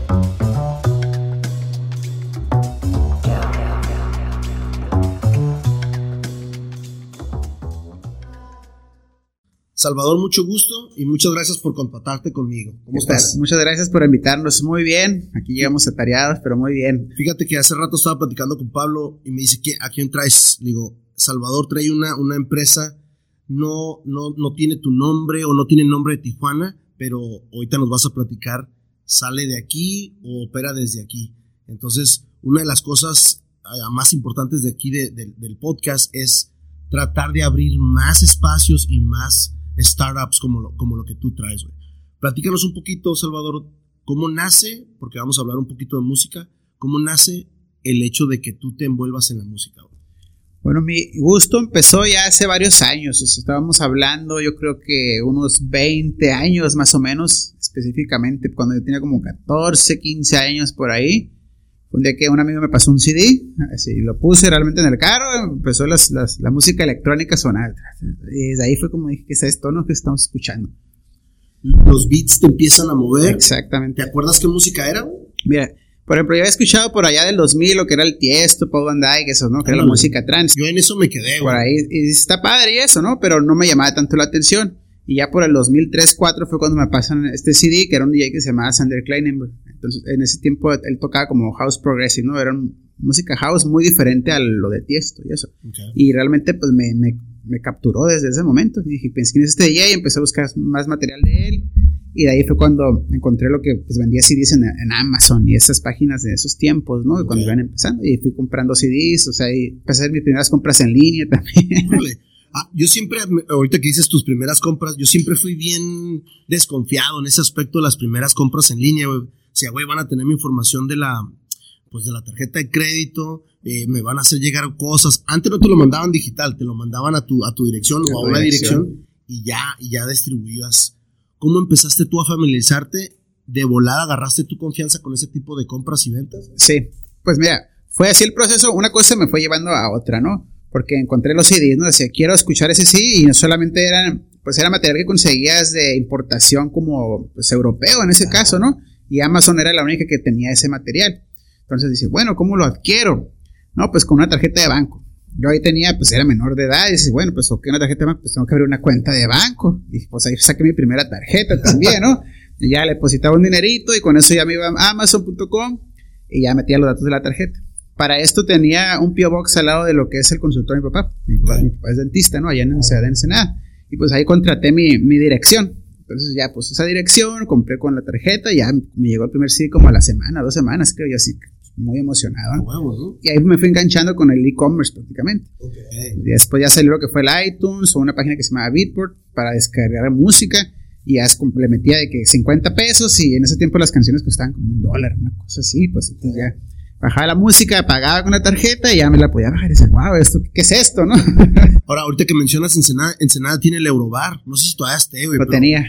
Salvador, mucho gusto y muchas gracias por contactarte conmigo. ¿Cómo estás? Muchas gracias por invitarnos. Muy bien. Aquí llegamos atareados, pero muy bien. Fíjate que hace rato estaba platicando con Pablo y me dice que ¿a quién traes? Digo, Salvador trae una empresa, no tiene tu nombre o no tiene el nombre de Tijuana, pero ahorita nos vas a platicar, sale de aquí o opera desde aquí. Entonces, una de las cosas más importantes de aquí del podcast es tratar de abrir más espacios y más startups como lo que tú traes, güey. Platícanos un poquito, Salvador, cómo nace, porque vamos a hablar un poquito de música, cómo nace el hecho de que tú te envuelvas en la música, güey. Bueno, mi gusto empezó ya hace varios años, o sea, estábamos hablando yo creo que unos 20 años más o menos, específicamente cuando yo tenía como 14, 15 años por ahí. Un día que un amigo me pasó un CD, así lo puse realmente en el carro, empezó la música electrónica a sonar. Y desde ahí fue como dije, ¿qué es esto, no? ¿Qué estamos escuchando? Los beats te empiezan a mover. Exactamente. ¿Te acuerdas qué música era? Mira, por ejemplo, yo había escuchado por allá del 2000 lo que era el Tiesto, Paul Van Dyke, eso, ¿no? Que era la música trance. Yo en eso me quedé, güey. Por ahí, y está padre y eso, ¿no? Pero no me llamaba tanto la atención. Y ya por el 2003-2004 fue cuando me pasan este CD, que era un DJ que se llamaba Sander Kleinenberg. Entonces, en ese tiempo él tocaba como house progressive, ¿no? Era música house muy diferente a lo de Tiesto y eso. Okay. Y realmente, pues, me capturó desde ese momento. Y dije, pensé en este DJ y empecé a buscar más material de él. Y de ahí fue cuando encontré lo que pues, vendía CDs en Amazon y esas páginas de esos tiempos, ¿no? Okay. Cuando iban empezando. Y fui comprando CDs, o sea, y empecé a hacer mis primeras compras en línea también. Vale. Yo siempre, ahorita que dices tus primeras compras, yo siempre fui bien desconfiado en ese aspecto de las primeras compras en línea, güey. O sea, güey, van a tener mi información de la tarjeta de crédito, me van a hacer llegar cosas. Antes no te lo mandaban digital, te lo mandaban a tu dirección o a una dirección y ya distribuías. ¿Cómo empezaste tú a familiarizarte? ¿De volada agarraste tu confianza con ese tipo de compras y ventas? Sí, pues mira, fue así el proceso, una cosa me fue llevando a otra, ¿no? Porque encontré los CDs, ¿no? Decía, quiero escuchar ese CD y no solamente era material que conseguías de importación como pues, europeo en ese caso, ¿no? Y Amazon era la única que tenía ese material. Entonces dice, bueno, ¿cómo lo adquiero? No, pues con una tarjeta de banco. Yo ahí tenía, pues era menor de edad y dice, bueno, pues ok, una tarjeta de banco, pues tengo que abrir una cuenta de banco. Y pues ahí saqué mi primera tarjeta también, ¿no? Y ya le depositaba un dinerito y con eso ya me iba a Amazon.com y ya metía los datos de la tarjeta. Para esto tenía un P.O. Box al lado de lo que es el consultorio de mi papá. Mi papá es dentista, ¿no? Allá en Ensenada. Y pues ahí contraté mi dirección. Entonces ya pues esa dirección, compré con la tarjeta, ya me llegó el primer CD como a la semana, 2 semanas, creo, y así muy emocionado. ¿No? Y ahí me fui enganchando con el e-commerce prácticamente. Okay. Y después ya salió lo que fue el iTunes o una página que se llama Beatport para descargar música. Y ya le metía de que 50 pesos y en ese tiempo las canciones costaban como $1, una cosa así, pues entonces ya bajaba la música, pagaba con la tarjeta y ya me la podía bajar y decía, wow, ¿qué es esto, no? Ahora, ahorita que mencionas Ensenada tiene el Eurobar, no sé si todavía esté, güey. Lo tenía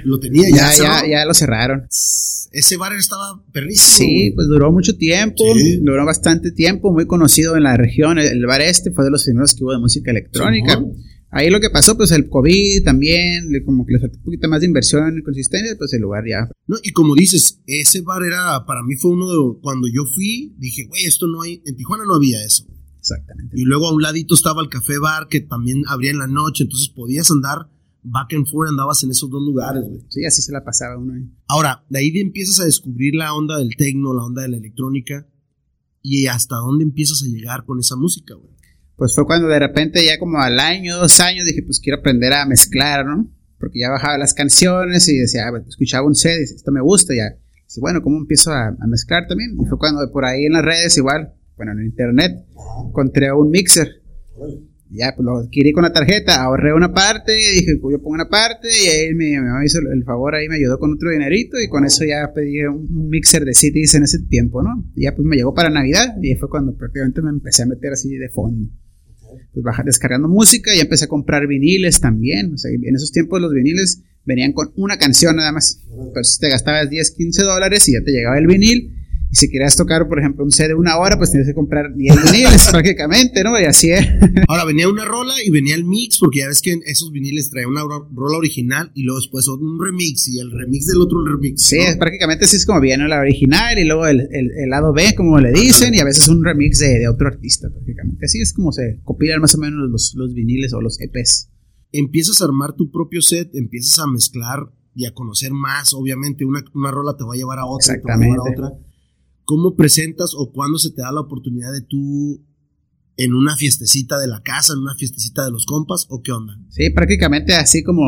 ya lo cerraron. Ese bar estaba perrísimo. Sí, güey. Pues duró mucho tiempo, duró bastante tiempo, muy conocido en la región, el bar fue de los primeros que hubo de música electrónica. Sí, ahí lo que pasó, pues el COVID también, como que le faltó un poquito más de inversión y consistencia, pues el lugar ya. No, y como dices, ese bar para mí fue uno de, cuando yo fui, dije, güey, esto no hay, en Tijuana no había eso. Exactamente. Y luego a un ladito estaba el Café Bar, que también abría en la noche, entonces podías andar back and forth, andabas en esos dos lugares, güey. Sí, así se la pasaba uno ahí. Ahora, de ahí empiezas a descubrir la onda del techno, la onda de la electrónica, y hasta dónde empiezas a llegar con esa música, güey. Pues fue cuando de repente ya como al año, 2 años dije, pues quiero aprender a mezclar, ¿no? Porque ya bajaba las canciones y decía, escuchaba un set y decía, esto me gusta, ya. Dice, bueno, ¿cómo empiezo a mezclar también? Y fue cuando por ahí en las redes igual, bueno, en internet, encontré un mixer. Ya, pues lo adquirí con la tarjeta, ahorré una parte, dije, pues yo pongo una parte y ahí me hizo el favor, ahí me ayudó con otro dinerito y con eso ya pedí un mixer de CDs en ese tiempo, ¿no? Y ya pues me llegó para Navidad y fue cuando prácticamente me empecé a meter así de fondo. Pues descargando música y empecé a comprar viniles también. O sea, en esos tiempos los viniles venían con una canción nada más. Entonces te gastabas $10, $15 y ya te llegaba el vinil Y si querías tocar, por ejemplo, un set de 1 hora, pues tenías que comprar 10 viniles prácticamente, ¿no? Y así es. Ahora, venía una rola y venía el mix, porque ya ves que esos viniles traían una rola original y luego después un remix y el remix del otro remix. Sí, ¿no? Prácticamente así es como viene la original y luego el lado B, como le dicen, y a veces un remix de otro artista, prácticamente. Así es como se copian más o menos los viniles o los EPs. Empiezas a armar tu propio set, empiezas a mezclar y a conocer más, obviamente, una rola te va a llevar a otra, te va a llevar a otra. ¿Cómo presentas o cuándo se te da la oportunidad de tú en una fiestecita de la casa, en una fiestecita de los compas, o qué onda? Sí, prácticamente así como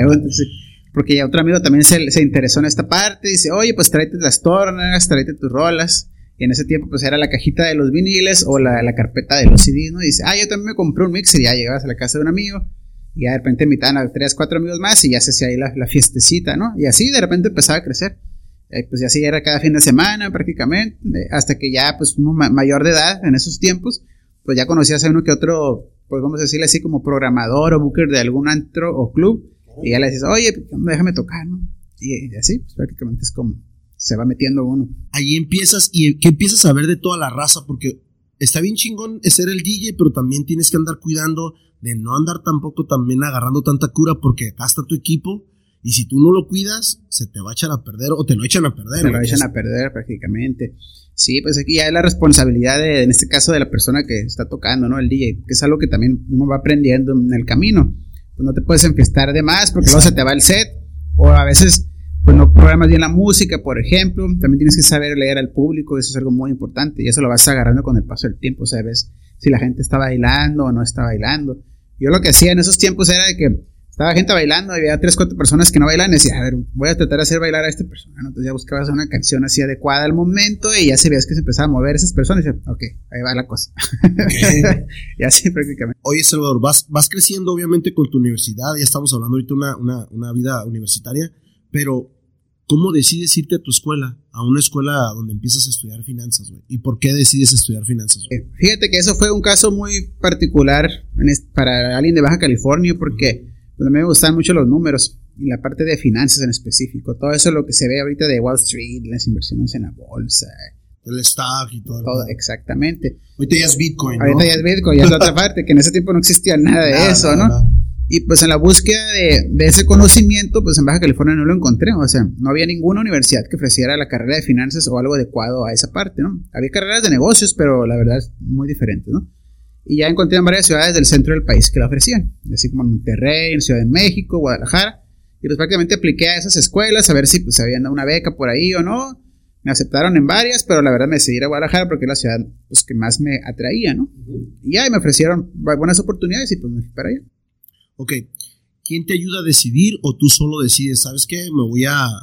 porque ya otro amigo también se interesó en esta parte, dice, oye, pues tráete las tornas, tráete tus rolas, y en ese tiempo pues era la cajita de los viniles o la carpeta de los CDs, ¿no? Y dice, yo también me compré un mixer, y ya llegabas a la casa de un amigo, y ya de repente invitaban a 3, 4 amigos más, y ya se hacía ahí la fiestecita, ¿no? Y así de repente empezaba a crecer. Pues ya así era cada fin de semana prácticamente, hasta que ya pues uno mayor de edad en esos tiempos, pues ya conocías a uno que otro, pues vamos a decirle así como programador o booker de algún antro o club, y ya le dices, oye, déjame tocar, ¿no? Y así pues prácticamente es como se va metiendo uno. Ahí empiezas, y ¿qué empiezas a ver de toda la raza? Porque está bien chingón ser el DJ, pero también tienes que andar cuidando de no andar tampoco también agarrando tanta cura, porque acá está tu equipo. Y si tú no lo cuidas, se te va a echar a perder o te lo echan a perder. Se lo echan a perder prácticamente. Sí, pues aquí ya es la responsabilidad en este caso de la persona que está tocando, ¿no? El DJ, que es algo que también uno va aprendiendo en el camino. Pues no te puedes enfiestar de más porque luego se te va el set. O a veces, pues no programas bien la música, por ejemplo. También tienes que saber leer al público, eso es algo muy importante. Y eso lo vas agarrando con el paso del tiempo, ¿sabes? Si la gente está bailando o no está bailando. Yo lo que hacía en esos tiempos era de que estaba gente bailando y había 3, 4 personas que no bailan, y decía, a ver, voy a tratar de hacer bailar a esta persona, ¿no? Entonces ya buscabas una canción así adecuada al momento y ya se veías que se empezaba a mover esas personas y decía, ok, ahí va la cosa. Okay. Y así prácticamente. Oye, Salvador, vas creciendo obviamente con tu universidad, ya estamos hablando ahorita una vida universitaria, pero ¿cómo decides irte a tu escuela? A una escuela donde empiezas a estudiar finanzas, güey. ¿Y por qué decides estudiar finanzas, güey? Fíjate que eso fue un caso muy particular para alguien de Baja California, porque pues a mí me gustan mucho los números y la parte de finanzas en específico. Todo eso es lo que se ve ahorita de Wall Street, las inversiones en la bolsa, el stock y todo. Exactamente. Ahorita ya es Bitcoin, ¿no? Ahorita ya es Bitcoin, ya es la otra parte, que en ese tiempo no existía nada de eso, ¿no? Y pues en la búsqueda de ese conocimiento, pues en Baja California no lo encontré. O sea, no había ninguna universidad que ofreciera la carrera de finanzas o algo adecuado a esa parte, ¿no? Había carreras de negocios, pero la verdad es muy diferente, ¿no? Y ya encontré en varias ciudades del centro del país que la ofrecían, así como en Monterrey, en Ciudad de México, Guadalajara. Y pues prácticamente apliqué a esas escuelas a ver si pues habían una beca por ahí o no. Me aceptaron en varias, pero la verdad me decidí ir a Guadalajara porque es la ciudad pues, que más me atraía, ¿no? Y ya me ofrecieron buenas oportunidades y pues me fui para allá. Ok, ¿quién te ayuda a decidir o tú solo decides? ¿Sabes qué? Me voy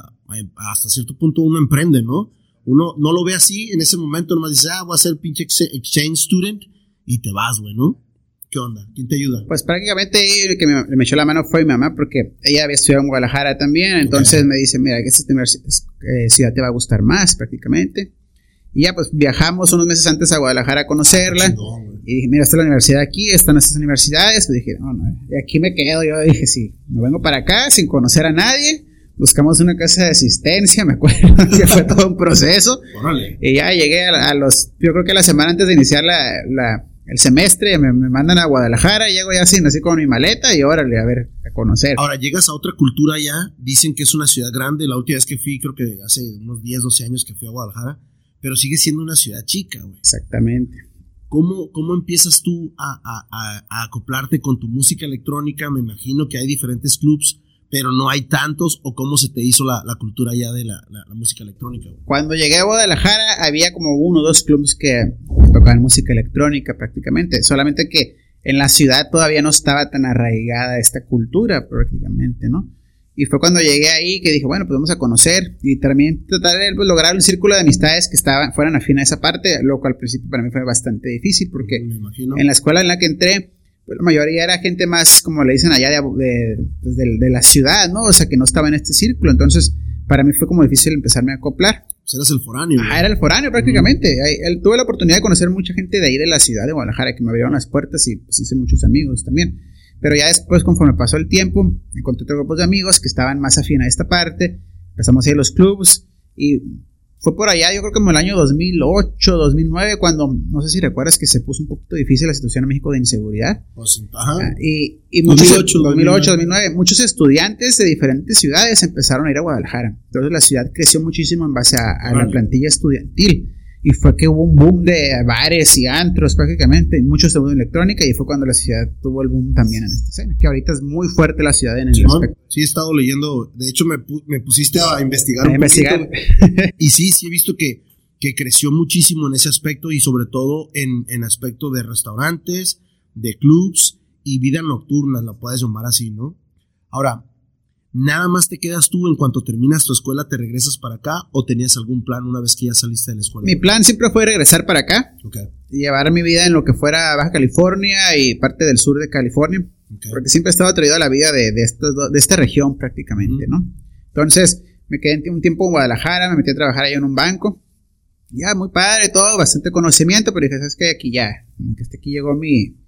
hasta cierto punto uno emprende, ¿no? Uno no lo ve así en ese momento, nomás dice, voy a ser pinche exchange student. Y te vas, güey, ¿no? ¿Qué onda? ¿Quién te ayuda? Pues prácticamente el que me echó la mano fue mi mamá, porque ella había estudiado en Guadalajara también. Entonces me dice, mira, que esta ciudad te va a gustar más prácticamente. Y ya pues viajamos unos meses antes a Guadalajara a conocerla. Chingón, y dije, mira, está la universidad aquí, están estas universidades. Pues dije, no, y aquí me quedo. Yo dije, sí, me vengo para acá sin conocer a nadie. Buscamos una casa de asistencia, me acuerdo que fue todo un proceso. Órale. Y ya llegué yo creo que la semana antes de iniciar el semestre, me mandan a Guadalajara, llego ya así con mi maleta y órale, a ver, a conocer. Ahora, llegas a otra cultura ya, dicen que es una ciudad grande, la última vez que fui, creo que hace unos 10, 12 años que fui a Guadalajara, pero sigue siendo una ciudad chica, güey. Exactamente. ¿Cómo empiezas tú a acoplarte con tu música electrónica? Me imagino que hay diferentes clubs, pero no hay tantos, o cómo se te hizo la cultura ya de la música electrónica, güey. Cuando llegué a Guadalajara había como 1 o 2 clubs que tocaban música electrónica prácticamente, solamente que en la ciudad todavía no estaba tan arraigada esta cultura prácticamente, ¿no? Y fue cuando llegué ahí que dije, bueno, pues vamos a conocer y también tratar de lograr un círculo de amistades que fueran afín a esa parte, lo cual al principio para mí fue bastante difícil porque en la escuela en la que entré, pues la mayoría era gente más, como le dicen allá, de la ciudad, ¿no? O sea, que no estaba en este círculo. Entonces, para mí fue como difícil empezarme a acoplar. Pues eras el foráneo. Era el foráneo prácticamente. Tuve la oportunidad de conocer mucha gente de ahí de la ciudad de Guadalajara que me abrieron las puertas y pues hice muchos amigos también. Pero ya después, conforme pasó el tiempo, encontré otros grupos de amigos que estaban más afín a esta parte. Empezamos a ir a los clubs y fue por allá, yo creo que como el año 2008, 2009, cuando, no sé si recuerdas que se puso un poquito difícil la situación en México de inseguridad. Pues, ajá. Y muchos, 2008, 2009, muchos estudiantes de diferentes ciudades empezaron a ir a Guadalajara. Entonces la ciudad creció muchísimo en base a la plantilla estudiantil. Y fue que hubo un boom de bares y antros prácticamente, muchos de electrónica, y fue cuando la ciudad tuvo el boom también en esta escena, que ahorita es muy fuerte la ciudad en el aspecto. Sí, he estado leyendo, de hecho me pusiste a investigar un poquito. Y sí he visto que creció muchísimo en ese aspecto, y sobre todo en aspecto de restaurantes, de clubs y vida nocturna, la puedes llamar así, ¿no? Ahora, ¿nada más te quedas tú en cuanto terminas tu escuela, te regresas para acá, o tenías algún plan una vez que ya saliste de la escuela? Mi plan siempre fue regresar para acá, y llevar mi vida en lo que fuera Baja California y parte del sur de California, porque siempre he estado atraído a la vida de esta región prácticamente, ¿no? Entonces me quedé un tiempo en Guadalajara, me metí a trabajar allá en un banco, ya muy padre todo, bastante conocimiento, pero dije, ¿sabes qué? Aquí ya, como que hasta aquí llegó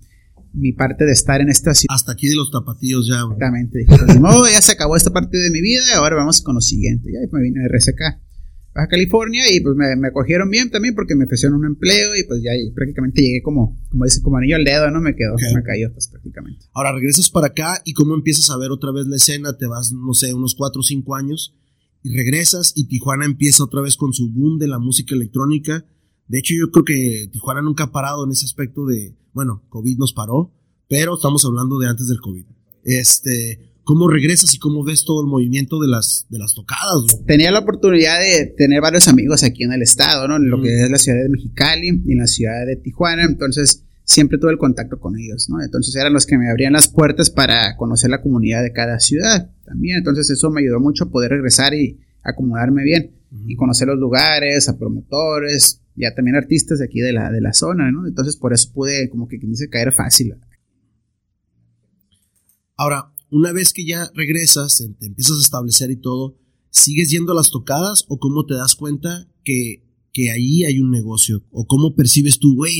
mi parte de estar en esta ciudad. Hasta aquí de los tapatíos ya, güey. Exactamente. Dije, pues, no, ya se acabó esta parte de mi vida, ahora vamos con lo siguiente. Ya me vine de RSK, Baja California, y pues me acogieron bien también porque me ofrecieron un empleo, y pues ya prácticamente llegué como dice, como anillo al dedo, ¿no? Me cayó pues prácticamente. Ahora regresas para acá, y ¿cómo empiezas a ver otra vez la escena? Te vas, no sé, unos 4 o 5 años, y regresas, y Tijuana empieza otra vez con su boom de la música electrónica. De hecho, yo creo que Tijuana nunca ha parado en ese aspecto de, bueno, COVID nos paró, pero estamos hablando de antes del COVID. ¿Cómo regresas y cómo ves todo el movimiento de las tocadas, güey? Tenía la oportunidad de tener varios amigos aquí en el estado, ¿no? En lo que es la ciudad de Mexicali y en la ciudad de Tijuana, entonces siempre tuve el contacto con ellos, ¿no? Entonces eran los que me abrían las puertas para conocer la comunidad de cada ciudad también, entonces eso me ayudó mucho a poder regresar y acomodarme bien, y conocer los lugares, a promotores, ya también artistas de aquí de la zona, ¿no? Entonces por eso pude, como que dice, caer fácil. Ahora, una vez que ya regresas, te empiezas a establecer y todo, ¿sigues yendo a las tocadas, o cómo te das cuenta que ahí hay un negocio? ¿O cómo percibes tú, güey,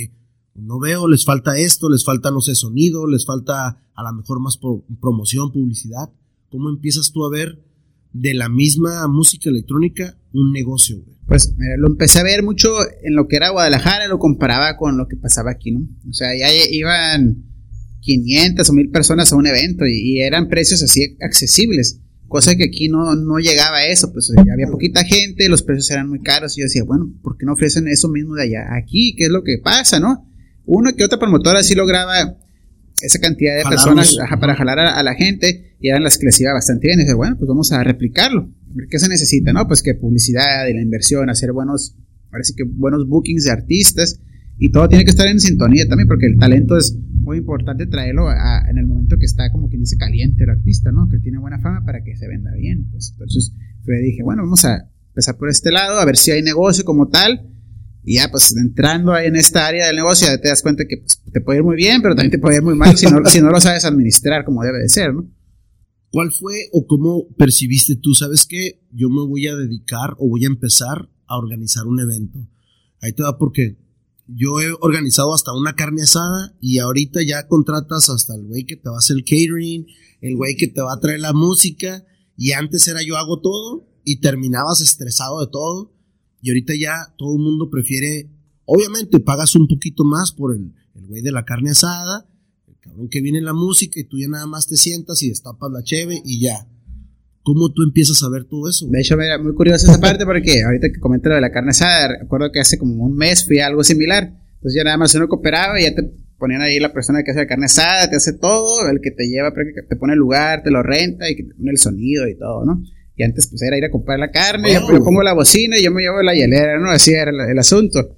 no veo, les falta esto, les falta, no sé, sonido, les falta a lo mejor más promoción, publicidad? ¿Cómo empiezas tú a ver de la misma música electrónica un negocio, güey? Pues mira, lo empecé a ver mucho en lo que era Guadalajara, lo comparaba con lo que pasaba aquí, ¿no? O sea, ya iban 500 o 1000 personas a un evento, y eran precios así accesibles, cosa que aquí no llegaba a eso, pues había poquita gente, los precios eran muy caros, y yo decía, bueno, ¿por qué no ofrecen eso mismo de allá? Aquí, ¿qué es lo que pasa, no? Uno que otra promotora sí lograba esa cantidad de personas para jalar a la gente, y eran las que les iba bastante bien. Y dije, bueno, pues vamos a replicarlo. ¿Qué se necesita, no? Pues que publicidad y la inversión, hacer buenos bookings de artistas, y todo tiene que estar en sintonía también, porque el talento es muy importante traerlo en el momento que está, como quien dice, caliente el artista, ¿no? Que tiene buena fama para que se venda bien. Pues entonces dije, bueno, vamos a empezar por este lado, a ver si hay negocio como tal. Y ya, pues entrando en esta área del negocio, ya te das cuenta que pues, te puede ir muy bien, pero también te puede ir muy mal si no lo sabes administrar como debe de ser, ¿no? ¿Cuál fue o cómo percibiste tú? ¿Sabes qué? Yo me voy a dedicar o voy a empezar a organizar un evento. Ahí te va, porque yo he organizado hasta una carne asada, y ahorita ya contratas hasta el güey que te va a hacer el catering, el güey que te va a traer la música, y antes era yo hago todo y terminabas estresado de todo. Y ahorita ya todo el mundo prefiere, obviamente pagas un poquito más por el güey de la carne asada, el cabrón que viene la música, y tú ya nada más te sientas y destapas la cheve y ya. ¿Cómo tú empiezas a ver todo eso? De hecho, mira, muy curiosa esa parte, porque ahorita que comento lo de la carne asada, recuerdo que hace como un mes fui a algo similar. Entonces ya nada más uno cooperaba, y ya te ponían ahí la persona que hace la carne asada, te hace todo, el que te lleva, te pone el lugar, te lo renta, y que te pone el sonido y todo, ¿no? Y antes pues era ir a comprar la carne, yo pongo la bocina y yo me llevo la hielera, ¿no? Así era el asunto.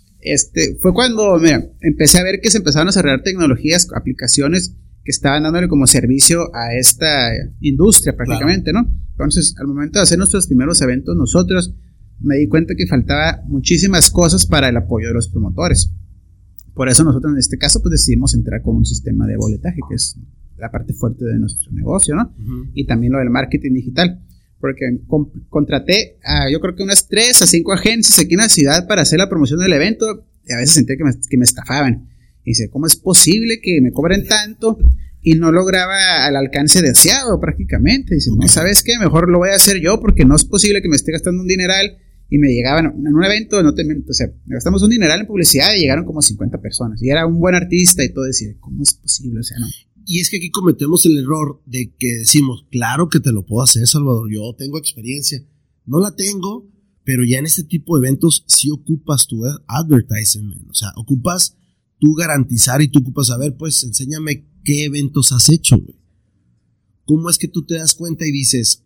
Fue cuando, mira, empecé a ver que se empezaron a desarrollar tecnologías, aplicaciones que estaban dándole como servicio a esta industria prácticamente, claro, ¿no? Entonces, al momento de hacer nuestros primeros eventos, nosotros me di cuenta que faltaba muchísimas cosas para el apoyo de los promotores. Por eso nosotros en este caso pues decidimos entrar con un sistema de boletaje, que es la parte fuerte de nuestro negocio, ¿no? Y también lo del marketing digital. Porque contraté yo creo que unas 3 a 5 agencias aquí en la ciudad para hacer la promoción del evento, y a veces sentía que me estafaban. Y dice, ¿cómo es posible que me cobren tanto? Y no lograba el alcance deseado prácticamente. Dice, no, ¿sabes qué? Mejor lo voy a hacer yo, porque no es posible que me esté gastando un dineral y me llegaban en un evento, no te miento, o sea, gastamos un dineral en publicidad y llegaron como 50 personas, y era un buen artista y todo, decía, ¿cómo es posible? O sea, no. Y es que aquí cometemos el error de que decimos, claro que te lo puedo hacer, Salvador, yo tengo experiencia. No la tengo, pero ya en este tipo de eventos sí ocupas tu advertising, man. O sea, ocupas tú garantizar y tú ocupas, a ver, pues enséñame qué eventos has hecho, güey. ¿Cómo es que tú te das cuenta y dices,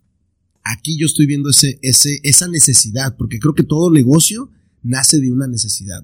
aquí yo estoy viendo esa necesidad? Porque creo que todo negocio nace de una necesidad.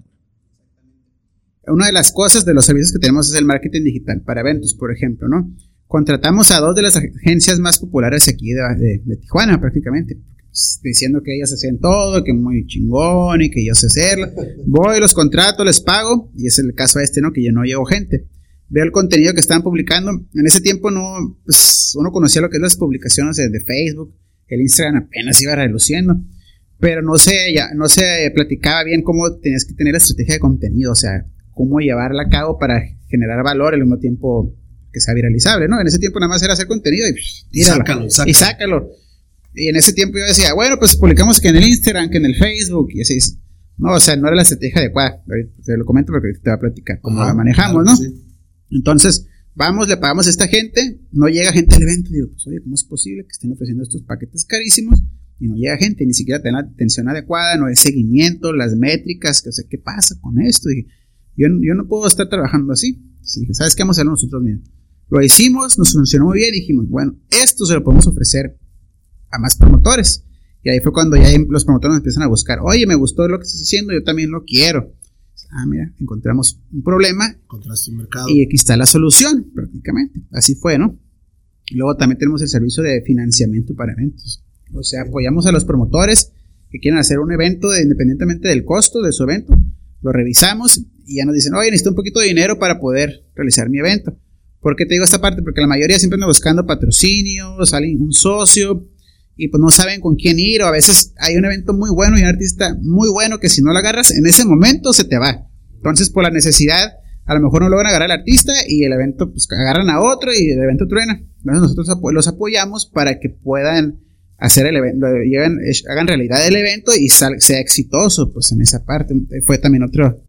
Una de las cosas de los servicios que tenemos es el marketing digital para eventos, por ejemplo, ¿no? Contratamos a 2 de las agencias más populares aquí de Tijuana, prácticamente, pues, diciendo que ellas hacían todo, que muy chingón y que yo sé hacerlo. Voy, los contrato, les pago, y es el caso ¿no? Que yo no llevo gente. Veo el contenido que estaban publicando. En ese tiempo no, pues, uno conocía lo que es las publicaciones de Facebook, el Instagram apenas iba reluciendo, pero no se platicaba bien cómo tenías que tener la estrategia de contenido, o sea, cómo llevarla a cabo para generar valor al mismo tiempo que sea viralizable, ¿no? En ese tiempo nada más era hacer contenido y sácalo. Y en ese tiempo yo decía, bueno, pues publicamos que en el Instagram, que en el Facebook, y así. No, o sea, no era la estrategia adecuada. Te lo comento porque te va a platicar cómo la manejamos, claro, ¿no? Sí. Entonces, vamos, le pagamos a esta gente, no llega gente al evento. Digo, pues oye, ¿cómo es posible que estén ofreciendo estos paquetes carísimos y no llega gente? Ni siquiera tienen la atención adecuada, no hay seguimiento, las métricas, o sea, ¿qué pasa con esto? Dije, yo no puedo estar trabajando así. Entonces dije, ¿sabes qué? Vamos a hacerlo nosotros mismos. Lo hicimos, nos funcionó muy bien y dijimos, bueno, esto se lo podemos ofrecer a más promotores. Y ahí fue cuando ya los promotores nos empiezan a buscar, oye, me gustó lo que estás haciendo, yo también lo quiero. Mira, encontramos un problema. Encontraste un mercado. Y aquí está la solución, prácticamente. Así fue, ¿no? Y luego también tenemos el servicio de financiamiento para eventos. O sea, apoyamos a los promotores que quieren hacer un evento independientemente del costo de su evento. Lo revisamos y ya nos dicen, oye, necesito un poquito de dinero para poder realizar mi evento. ¿Por qué te digo esta parte? Porque la mayoría siempre anda buscando patrocinios, alguien, un socio, y pues no saben con quién ir, o a veces hay un evento muy bueno y un artista muy bueno que si no lo agarras, en ese momento se te va. Entonces, por la necesidad, a lo mejor no logran agarrar al artista y el evento, pues agarran a otro y el evento truena. Entonces nosotros los apoyamos para que puedan hacer el evento, hagan realidad el evento y sea exitoso, pues en esa parte. Fue también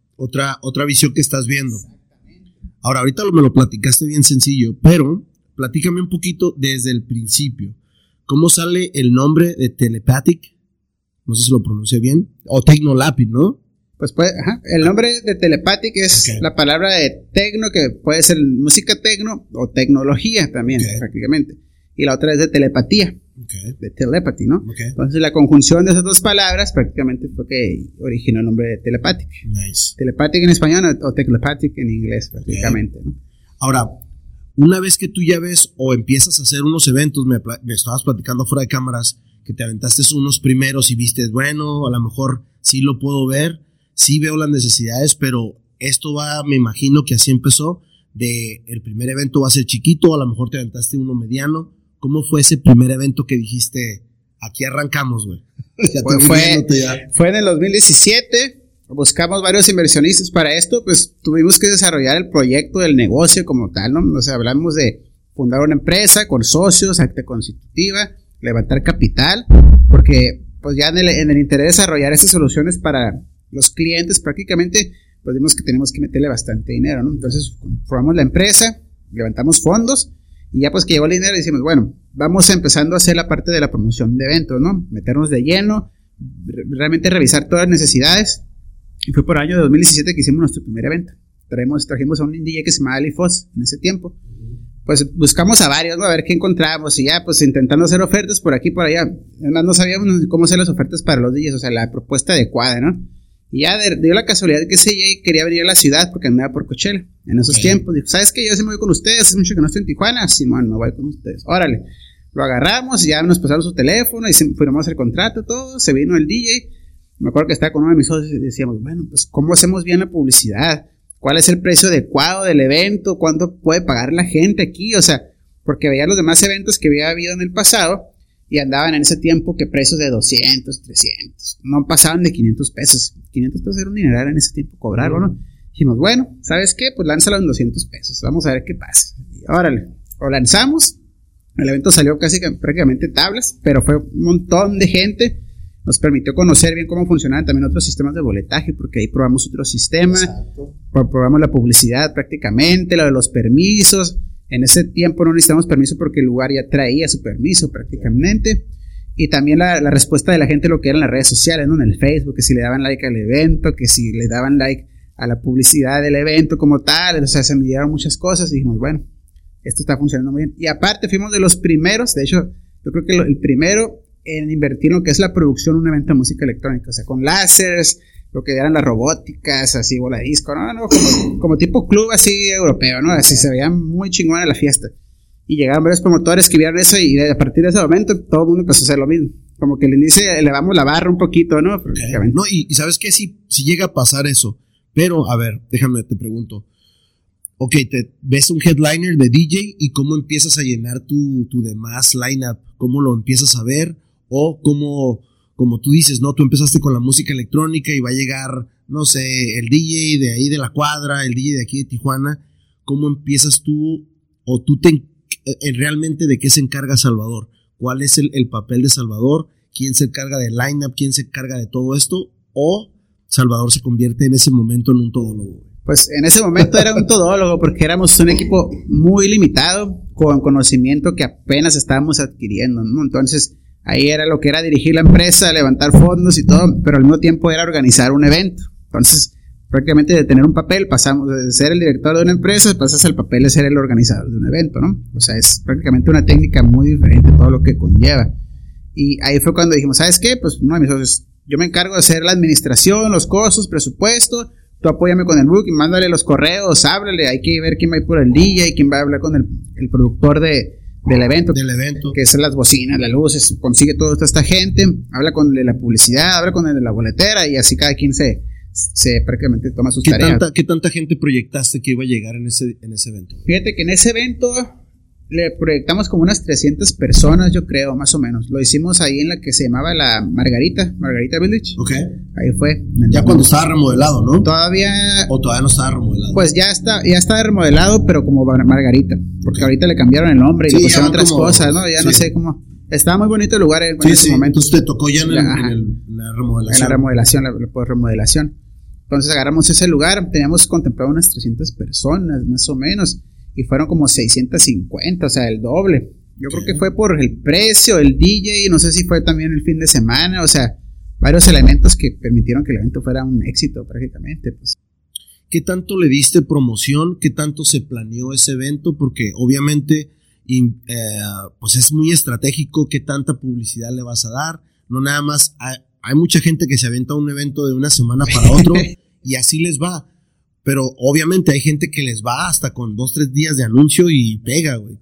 otra visión que estás viendo. Ahora, ahorita me lo platicaste bien sencillo, pero platícame un poquito desde el principio. ¿Cómo sale el nombre de Telepathic? No sé si lo pronuncié bien. O Tecnolapid, ¿no? Pues el nombre de Telepathic es la palabra de tecno, que puede ser música tecno o tecnología también, prácticamente. Y la otra es de telepatía, de telepathy, ¿no? Entonces la conjunción de esas dos palabras prácticamente fue que originó el nombre de Telepathic. Nice. Telepathic en español o Telepathic en inglés, prácticamente, ¿no? Ahora, una vez que tú ya ves o empiezas a hacer unos eventos, me estabas platicando fuera de cámaras, que te aventaste unos primeros y viste, bueno, a lo mejor sí lo puedo ver, sí veo las necesidades, pero esto me imagino que así empezó, el primer evento va a ser chiquito, a lo mejor te aventaste uno mediano. ¿Cómo fue ese primer evento que dijiste, aquí arrancamos, güey? Fue en el 2017, buscamos varios inversionistas para esto, pues tuvimos que desarrollar el proyecto del negocio como tal, ¿no? O sea, hablamos de fundar una empresa con socios, acta constitutiva, levantar capital, porque pues ya en el interés de desarrollar esas soluciones para los clientes prácticamente, pues vimos que tenemos que meterle bastante dinero, ¿no? Entonces formamos la empresa, levantamos fondos y ya pues que llegó el dinero decimos, bueno, vamos empezando a hacer la parte de la promoción de eventos, ¿no? Meternos de lleno, realmente revisar todas las necesidades. Y fue por el año 2017 que hicimos nuestro primer evento. Trajimos a un DJ que se llamaba Ali Foss en ese tiempo. Pues buscamos a varios, ¿no? A ver qué encontramos. Y ya, pues intentando hacer ofertas por aquí y por allá. Además, no sabíamos cómo hacer las ofertas para los DJs, o sea, la propuesta adecuada, ¿no? Y ya dio la casualidad que ese DJ quería venir a la ciudad porque andaba por Coachella en esos tiempos. Dijo, ¿sabes qué? Yo sí me voy con ustedes. Hace mucho que no estoy en Tijuana. Simón, me voy con ustedes. Órale. Lo agarramos y ya nos pasaron su teléfono y firmamos el contrato, todo. Se vino el DJ. Me acuerdo que estaba con uno de mis socios y decíamos, bueno, pues ¿cómo hacemos bien la publicidad? ¿Cuál es el precio adecuado del evento? ¿Cuánto puede pagar la gente aquí? O sea, porque veía los demás eventos que había habido en el pasado y andaban en ese tiempo que precios de 200, 300, no pasaban de 500 pesos. 500 pesos era un dineral en ese tiempo cobrarlo, ¿no? Dijimos, bueno, ¿sabes qué? Pues lánzalo en 200 pesos, vamos a ver qué pasa. Y órale, lo lanzamos, el evento salió prácticamente tablas, pero fue un montón de gente. nos permitió conocer bien cómo funcionaban también otros sistemas de boletaje, porque ahí probamos otro sistema, probamos la publicidad prácticamente, lo de los permisos. En ese tiempo no necesitamos permiso porque el lugar ya traía su permiso prácticamente. Y también la respuesta de la gente, lo que eran las redes sociales, ¿no? En el Facebook, que si le daban like al evento, que si le daban like a la publicidad del evento como tal. O sea, se me dieron muchas cosas y dijimos, bueno, esto está funcionando muy bien. Y aparte fuimos de los primeros, de hecho, yo creo que el primero en invertir en lo que es la producción de un evento de música electrónica, o sea, con láseres, lo que eran las robóticas, así, bola disco, no, como tipo club así europeo, ¿no? Así se veía muy chingona la fiesta. Y llegaron varios promotores que vieron eso y a partir de ese momento todo el mundo empezó a hacer lo mismo. Como que al inicio elevamos la barra un poquito, ¿no? No, y ¿sabes qué? Si llega a pasar eso, pero, a ver, déjame, te pregunto. Ok, te ves un headliner de DJ y cómo empiezas a llenar tu demás lineup, cómo lo empiezas a ver, o como tú dices, ¿no? Tú empezaste con la música electrónica y va a llegar, no sé, el DJ de ahí de la cuadra, el DJ de aquí de Tijuana. ¿Cómo empiezas tú, o tú realmente de qué se encarga Salvador? ¿Cuál es el papel de Salvador? ¿Quién se encarga del lineup? ¿Quién se encarga de todo esto? ¿O Salvador se convierte en ese momento en un todólogo? Pues en ese momento era un todólogo porque éramos un equipo muy limitado, con conocimiento que apenas estábamos adquiriendo, ¿no? Entonces ahí era lo que era dirigir la empresa, levantar fondos y todo, pero al mismo tiempo era organizar un evento. Entonces prácticamente de tener un papel pasamos de ser el director de una empresa, pasas al papel de ser el organizador de un evento, ¿no? O sea, es prácticamente una técnica muy diferente, todo lo que conlleva. Y ahí fue cuando dijimos, ¿sabes qué? Pues uno de mis socios, yo me encargo de hacer la administración, los costos, presupuesto, tú apóyame con el booking, mándale los correos, háblale, hay que ver quién va a ir por el DJ, quién va a hablar con el productor del evento, que son las bocinas, las luces, consigue toda esta gente, habla con el de la publicidad, habla con el de la boletera y así cada quien se prácticamente toma sus tareas. ¿Qué tanta gente proyectaste que iba a llegar en ese evento? Fíjate que en ese evento le proyectamos como unas 300 personas, yo creo, más o menos. Lo hicimos ahí en la que se llamaba la Margarita Village. Ok. Ahí fue. Ya cuando estaba remodelado, ¿no? Todavía no estaba remodelado. Pues ya estaba remodelado, pero como Margarita. Porque ahorita le cambiaron el nombre y le pusieron otras cosas, ¿no? Ya no sé cómo. Estaba muy bonito el lugar en ese momento. Entonces te tocó ya en la remodelación. En la remodelación, la remodelación. Entonces agarramos ese lugar, teníamos contemplado unas 300 personas, más o menos, y fueron como 650, o sea, el doble. Yo creo que fue por el precio, el DJ, no sé si fue también el fin de semana, o sea, varios elementos que permitieron que el evento fuera un éxito prácticamente, pues. ¿Qué tanto le diste promoción? ¿Qué tanto se planeó ese evento? Porque obviamente pues es muy estratégico qué tanta publicidad le vas a dar. No nada más, hay mucha gente que se avienta un evento de una semana para otro y así les va. Pero obviamente hay gente que les va hasta con 2-3 días de anuncio y pega, güey.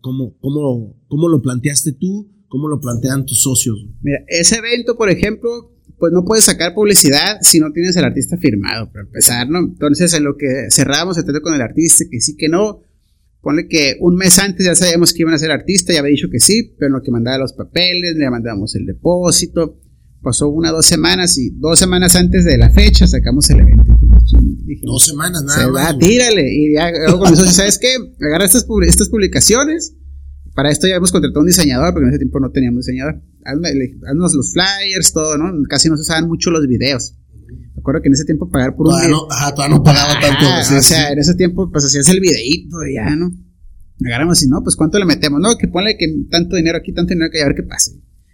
¿Cómo lo planteaste tú? ¿Cómo lo plantean tus socios? Mira, ese evento, por ejemplo, pues no puedes sacar publicidad si no tienes el artista firmado, para empezar, ¿no? Entonces, en lo que cerramos el trato con el artista, que sí, que no, ponle que un mes antes ya sabíamos que iban a ser artista, ya había dicho que sí, pero en lo que mandaba los papeles, le mandamos el depósito, pasó 1 o 2 semanas y 2 semanas antes de la fecha sacamos el evento. Dijimos, 2 semanas, nada más. Tírale, y ya con eso, ¿sabes qué? Agarra estas publicaciones. Para esto ya hemos contratado un diseñador, porque en ese tiempo no teníamos diseñador. Haznos los flyers, todo, ¿no? Casi no se usaban mucho los videos. Me acuerdo que en ese tiempo pagar por un video. Todavía no pagaba tanto. O sea, en ese tiempo pues hacías el videíto y ya, ¿no? Agarramos y no, pues ¿cuánto le metemos? No, que ponle que tanto dinero aquí, tanto dinero que a ver qué pasa.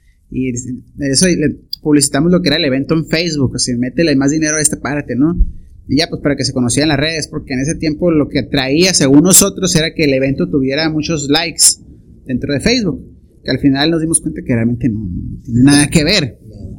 Y eso le publicitamos lo que era el evento en Facebook, o sea, métele más dinero a esta parte, ¿no? Y ya, pues para que se conocieran las redes, porque en ese tiempo lo que traía, según nosotros, era que el evento tuviera muchos likes dentro de Facebook, que al final nos dimos cuenta que realmente no tiene nada que ver,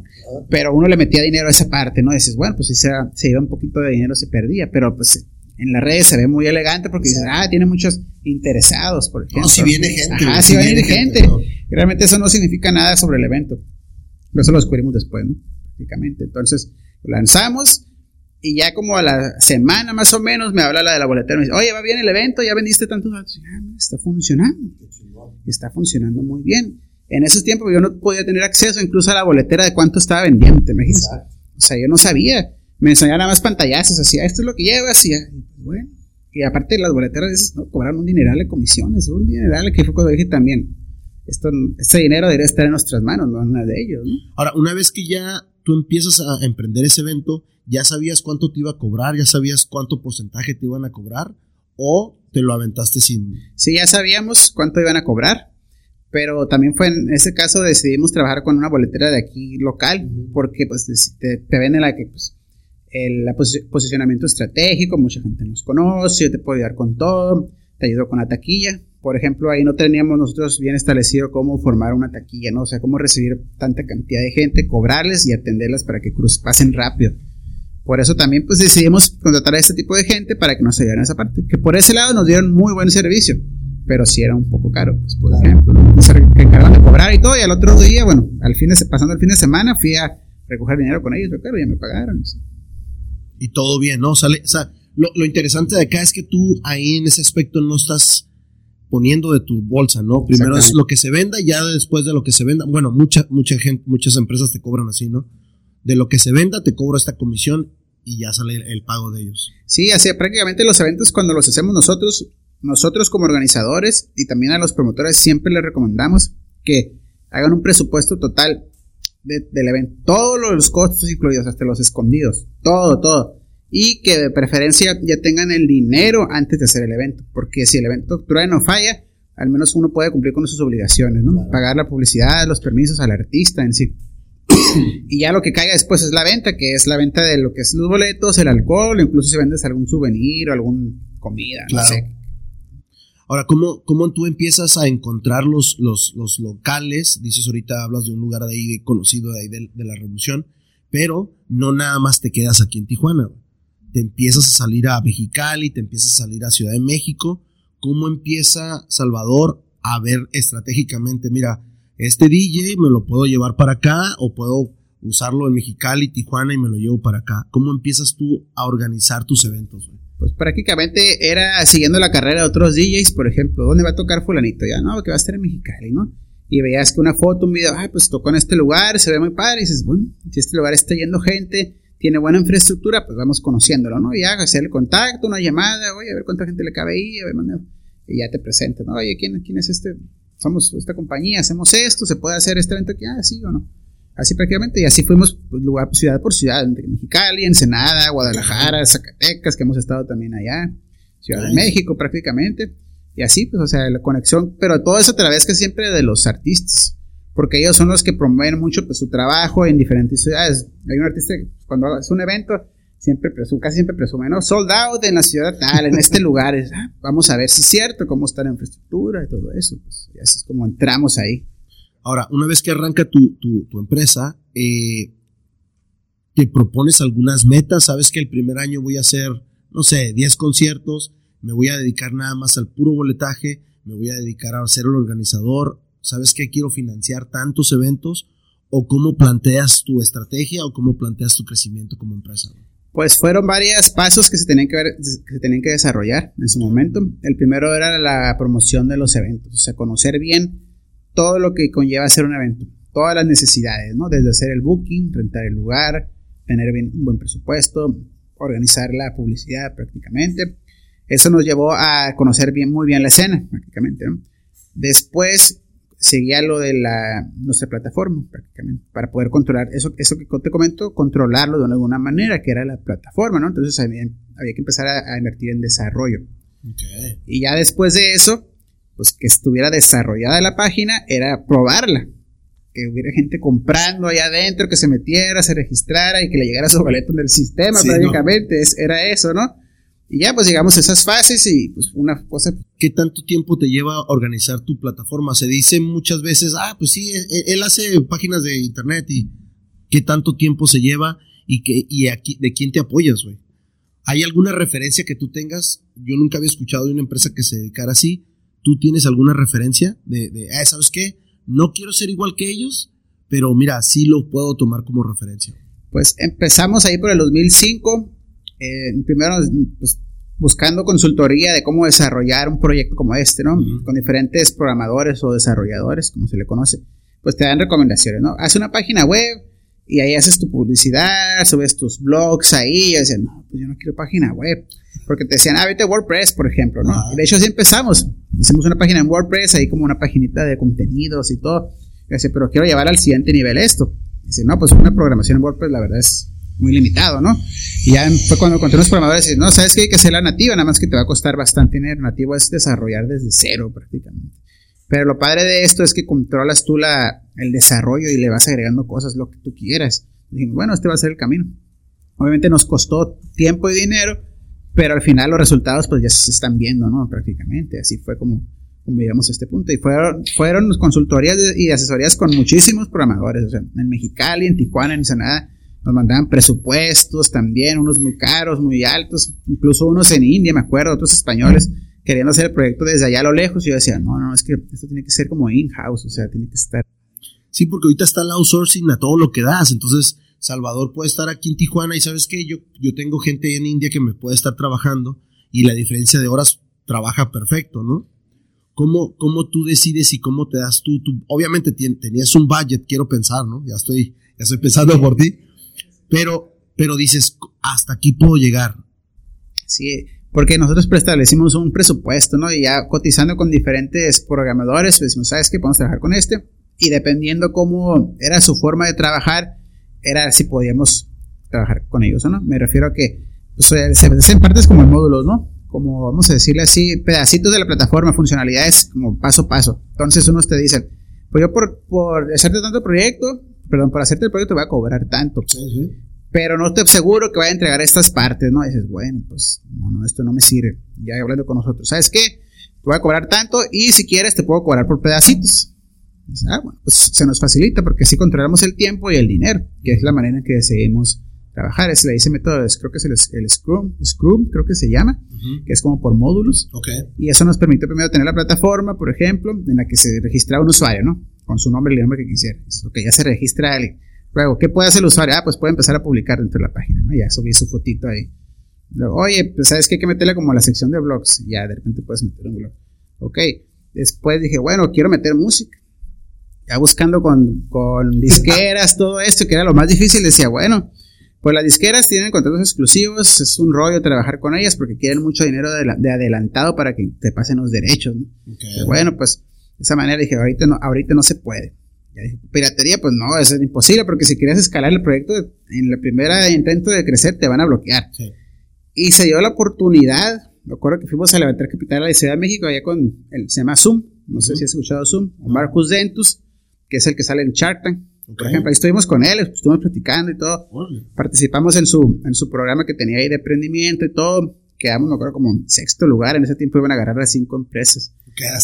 pero uno le metía dinero a esa parte, ¿no? Y dices, bueno, pues si se iba un poquito de dinero, se perdía, pero pues en las redes se ve muy elegante porque dices, tiene muchos interesados, por ejemplo. No, si viene gente. Si viene gente. Y realmente eso no significa nada sobre el evento. Pero eso lo descubrimos después, ¿no? Prácticamente. Entonces, lo lanzamos y ya como a la semana más o menos me habla la de la boletera. Me dice, oye, va bien el evento, ya vendiste tantos datos. Está funcionando. Está funcionando muy bien. En esos tiempos yo no podía tener acceso incluso a la boletera de cuánto estaba vendiendo, ¿te imaginas? O sea, yo no sabía. Me enseñaban nada más pantallazos, así, esto es lo que llevas, y bueno. Y aparte las boleteras esas, ¿no? Cobraron un dineral de comisiones, un dineral que fue cuando dije también, este dinero debería estar en nuestras manos, no en la de ellos, ¿no? Ahora, una vez que ya tú empiezas a emprender ese evento, ¿ya sabías cuánto te iba a cobrar? ¿Ya sabías cuánto porcentaje te iban a cobrar? ¿O te lo aventaste sin...? Sí, ya sabíamos cuánto iban a cobrar, pero también fue en ese caso decidimos trabajar con una boletera de aquí local, porque pues te ven en la que pues el posicionamiento estratégico, mucha gente nos conoce, yo te puedo ayudar con todo, te ayudo con la taquilla. Por ejemplo, ahí no teníamos nosotros bien establecido cómo formar una taquilla, ¿no? O sea, cómo recibir tanta cantidad de gente, cobrarles y atenderlas para que pasen rápido. Por eso también pues decidimos contratar a este tipo de gente para que nos ayudaran en esa parte. Que por ese lado nos dieron muy buen servicio, pero sí era un poco caro, pues, por ejemplo, ¿no? Se encargaban de cobrar y todo, y al otro día, bueno, pasando el fin de semana, fui a recoger dinero con ellos, pero claro, ya me pagaron. Y todo bien, ¿no? O sea, lo interesante de acá es que tú ahí en ese aspecto no estás poniendo de tu bolsa, ¿no? Primero es lo que se venda, y ya después de lo que se venda, bueno, mucha gente, muchas empresas te cobran así, ¿no? De lo que se venda te cobro esta comisión y ya sale el pago de ellos. Sí, así prácticamente los eventos cuando los hacemos nosotros como organizadores y también a los promotores siempre les recomendamos que hagan un presupuesto total del evento, todos los costos incluidos, hasta los escondidos, todo. Y que de preferencia ya tengan el dinero antes de hacer el evento, porque si el evento truena o falla, al menos uno puede cumplir con sus obligaciones, ¿no? Claro. Pagar la publicidad, los permisos al artista en sí. Y ya lo que caiga después es la venta, que es la venta de lo que es los boletos, el alcohol, incluso si vendes algún souvenir o alguna comida, claro. No sé. Ahora, ¿cómo tú empiezas a encontrar los locales? Dices ahorita, hablas de un lugar de ahí conocido de ahí de la Revolución, pero no nada más te quedas aquí en Tijuana, te empiezas a salir a Mexicali, te empiezas a salir a Ciudad de México. ¿Cómo empieza Salvador a ver estratégicamente? Mira, este DJ me lo puedo llevar para acá o puedo usarlo en Mexicali, Tijuana y me lo llevo para acá. ¿Cómo empiezas tú a organizar tus eventos, güey? Pues prácticamente era siguiendo la carrera de otros DJs, por ejemplo, ¿dónde va a tocar fulanito? Ya, no, que va a estar en Mexicali, ¿no? Y veías que una foto, un video, pues tocó en este lugar, se ve muy padre, y dices, bueno, si este lugar está yendo gente, tiene buena infraestructura, pues vamos conociéndolo, ¿no? Y ya hacer el contacto, una llamada, oye, a ver cuánta gente le cabe ahí, a ver, y ya te presentas, ¿no? Oye, ¿quién es este? Somos esta compañía, hacemos esto, ¿se puede hacer este evento aquí? Sí o no. Así prácticamente, y así fuimos pues, ciudad por ciudad, entre Mexicali, Ensenada, Guadalajara, Zacatecas, que hemos estado también allá, Ciudad de México prácticamente, y así, pues, o sea, la conexión, pero todo eso a través que siempre de los artistas, porque ellos son los que promueven mucho pues, su trabajo en diferentes ciudades. Hay un artista que cuando hace un evento, casi siempre presume, ¿no? Sold out en la ciudad tal, en este lugar, vamos a ver si es cierto, cómo está la infraestructura y todo eso, pues, y así es como entramos ahí. Ahora, una vez que arranca tu empresa, te propones algunas metas. Sabes que el primer año voy a hacer, no sé, 10 conciertos, me voy a dedicar nada más al puro boletaje, me voy a dedicar a ser el organizador. ¿Sabes que quiero financiar tantos eventos? ¿O cómo planteas tu estrategia o cómo planteas tu crecimiento como empresa? Pues fueron varios pasos que se tenían que desarrollar en su momento. El primero era la promoción de los eventos, o sea, conocer bien todo lo que conlleva hacer un evento, todas las necesidades, ¿no? Desde hacer el booking, rentar el lugar, tener un buen presupuesto, organizar la publicidad prácticamente. Eso nos llevó a conocer muy bien la escena prácticamente, ¿no? Después seguía lo de nuestra plataforma prácticamente, para poder controlar eso que te comento, controlarlo de alguna manera, que era la plataforma, ¿no? Entonces había que empezar a invertir en desarrollo. Okay. Y ya después de eso, pues que estuviera desarrollada la página, era probarla, que hubiera gente comprando allá adentro, que se metiera, se registrara y que le llegara su boleto en el sistema, sí, prácticamente, ¿no? Era eso, ¿no? Y ya pues llegamos a esas fases y pues una cosa. ¿Qué tanto tiempo te lleva a organizar tu plataforma? Se dice muchas veces, pues sí, él hace páginas de internet, y ¿qué tanto tiempo se lleva? Y aquí, ¿de quién te apoyas, güey? ¿Hay alguna referencia que tú tengas? Yo nunca había escuchado de una empresa que se dedicara así. ¿Tú tienes alguna referencia ¿sabes qué? No quiero ser igual que ellos, pero mira, sí lo puedo tomar como referencia. Pues empezamos ahí por el 2005, primero pues, buscando consultoría de cómo desarrollar un proyecto como este, ¿no? Uh-huh. Con diferentes programadores o desarrolladores, como se le conoce, pues te dan recomendaciones, ¿no? Haz una página web y ahí haces tu publicidad, subes tus blogs ahí, y yo decía, no, pues yo no quiero página web, porque te decían, vete a WordPress, por ejemplo, ¿no? Y de hecho así empezamos, hicimos una página en WordPress, ahí como una paginita de contenidos y todo, yo decía, pero quiero llevar al siguiente nivel esto, Dice, no, pues una programación en WordPress la verdad es muy limitado, ¿no? Y ya fue cuando encontré unos programadores y dicen, no, ¿sabes qué? Hay que hacer la nativa, nada más que te va a costar bastante dinero. Nativo es desarrollar desde cero prácticamente. Pero lo padre de esto es que controlas tú el desarrollo y le vas agregando cosas, lo que tú quieras. Y dijimos, bueno, este va a ser el camino. Obviamente nos costó tiempo y dinero, pero al final los resultados pues ya se están viendo, ¿no? Prácticamente, así fue como llegamos a este punto. Y fueron consultorías y asesorías con muchísimos programadores, o sea, en Mexicali, en Tijuana, en Ensenada, nos mandaban presupuestos también, unos muy caros, muy altos, incluso unos en India, me acuerdo, otros españoles, queriendo hacer el proyecto desde allá a lo lejos, y yo decía, no, es que esto tiene que ser como in-house, o sea, tiene que estar. Sí, porque ahorita está el outsourcing a todo lo que das, entonces Salvador puede estar aquí en Tijuana y ¿sabes qué? Yo tengo gente en India que me puede estar trabajando y la diferencia de horas trabaja perfecto, ¿no? ¿Cómo tú decides y cómo te das tú? Obviamente tenías un budget, quiero pensar, ¿no? Ya estoy pensando por ti, pero dices, hasta aquí puedo llegar. Sí, porque nosotros preestablecimos un presupuesto, ¿no? Y ya cotizando con diferentes programadores, pues decimos, ¿sabes qué? Podemos trabajar con este. Y dependiendo cómo era su forma de trabajar, era si podíamos trabajar con ellos o no. Me refiero a que pues, se hacen partes como en módulos, ¿no? Como vamos a decirle así, pedacitos de la plataforma, funcionalidades como paso a paso. Entonces unos te dicen, pues yo por hacerte tanto proyecto, por hacerte el proyecto te voy a cobrar tanto. Sí. Pero no estoy seguro que vaya a entregar estas partes, ¿no? Y dices, bueno, pues no, esto no me sirve. Ya hablando con nosotros, ¿sabes qué? Te voy a cobrar tanto y si quieres te puedo cobrar por pedacitos. Y dices, bueno, pues se nos facilita porque así controlamos el tiempo y el dinero, que es la manera en que decidimos trabajar. Le dice método, creo que es el Scrum, creo que se llama, que es como por módulos. Okay. Y eso nos permite primero tener la plataforma, por ejemplo, en la que se registra un usuario, ¿no? Con su nombre y el nombre que quisiera. Ok, ya se registra alguien. Luego, ¿qué puede hacer el usuario? Pues puede empezar a publicar dentro de la página, ¿no? Ya subí su fotito ahí. Luego, oye, pues ¿sabes qué? Hay que meterle como a la sección de blogs. Ya, de repente puedes meter un blog. Ok. Después dije, bueno, quiero meter música. Ya buscando con disqueras, todo esto, que era lo más difícil, decía, bueno, pues las disqueras tienen contratos exclusivos, es un rollo trabajar con ellas porque quieren mucho dinero de adelantado para que te pasen los derechos, ¿no? Okay. Pero bueno, pues de esa manera dije, ahorita no se puede. Ya dije, piratería, pues no, eso es imposible porque si quieres escalar el proyecto en la primera intento de crecer te van a bloquear. Sí. Y se dio la oportunidad, me acuerdo que fuimos a levantar capital a la Ciudad de México allá se llama Zoom, no sé si has escuchado Zoom, o Marcus Dentus, que es el que sale en Shark Tank. Okay. Por ejemplo, ahí estuvimos con él, estuvimos platicando y todo. Participamos en su programa que tenía ahí de emprendimiento y todo. Quedamos, me acuerdo, como en 6º lugar. En ese tiempo iban a agarrar a 5 empresas.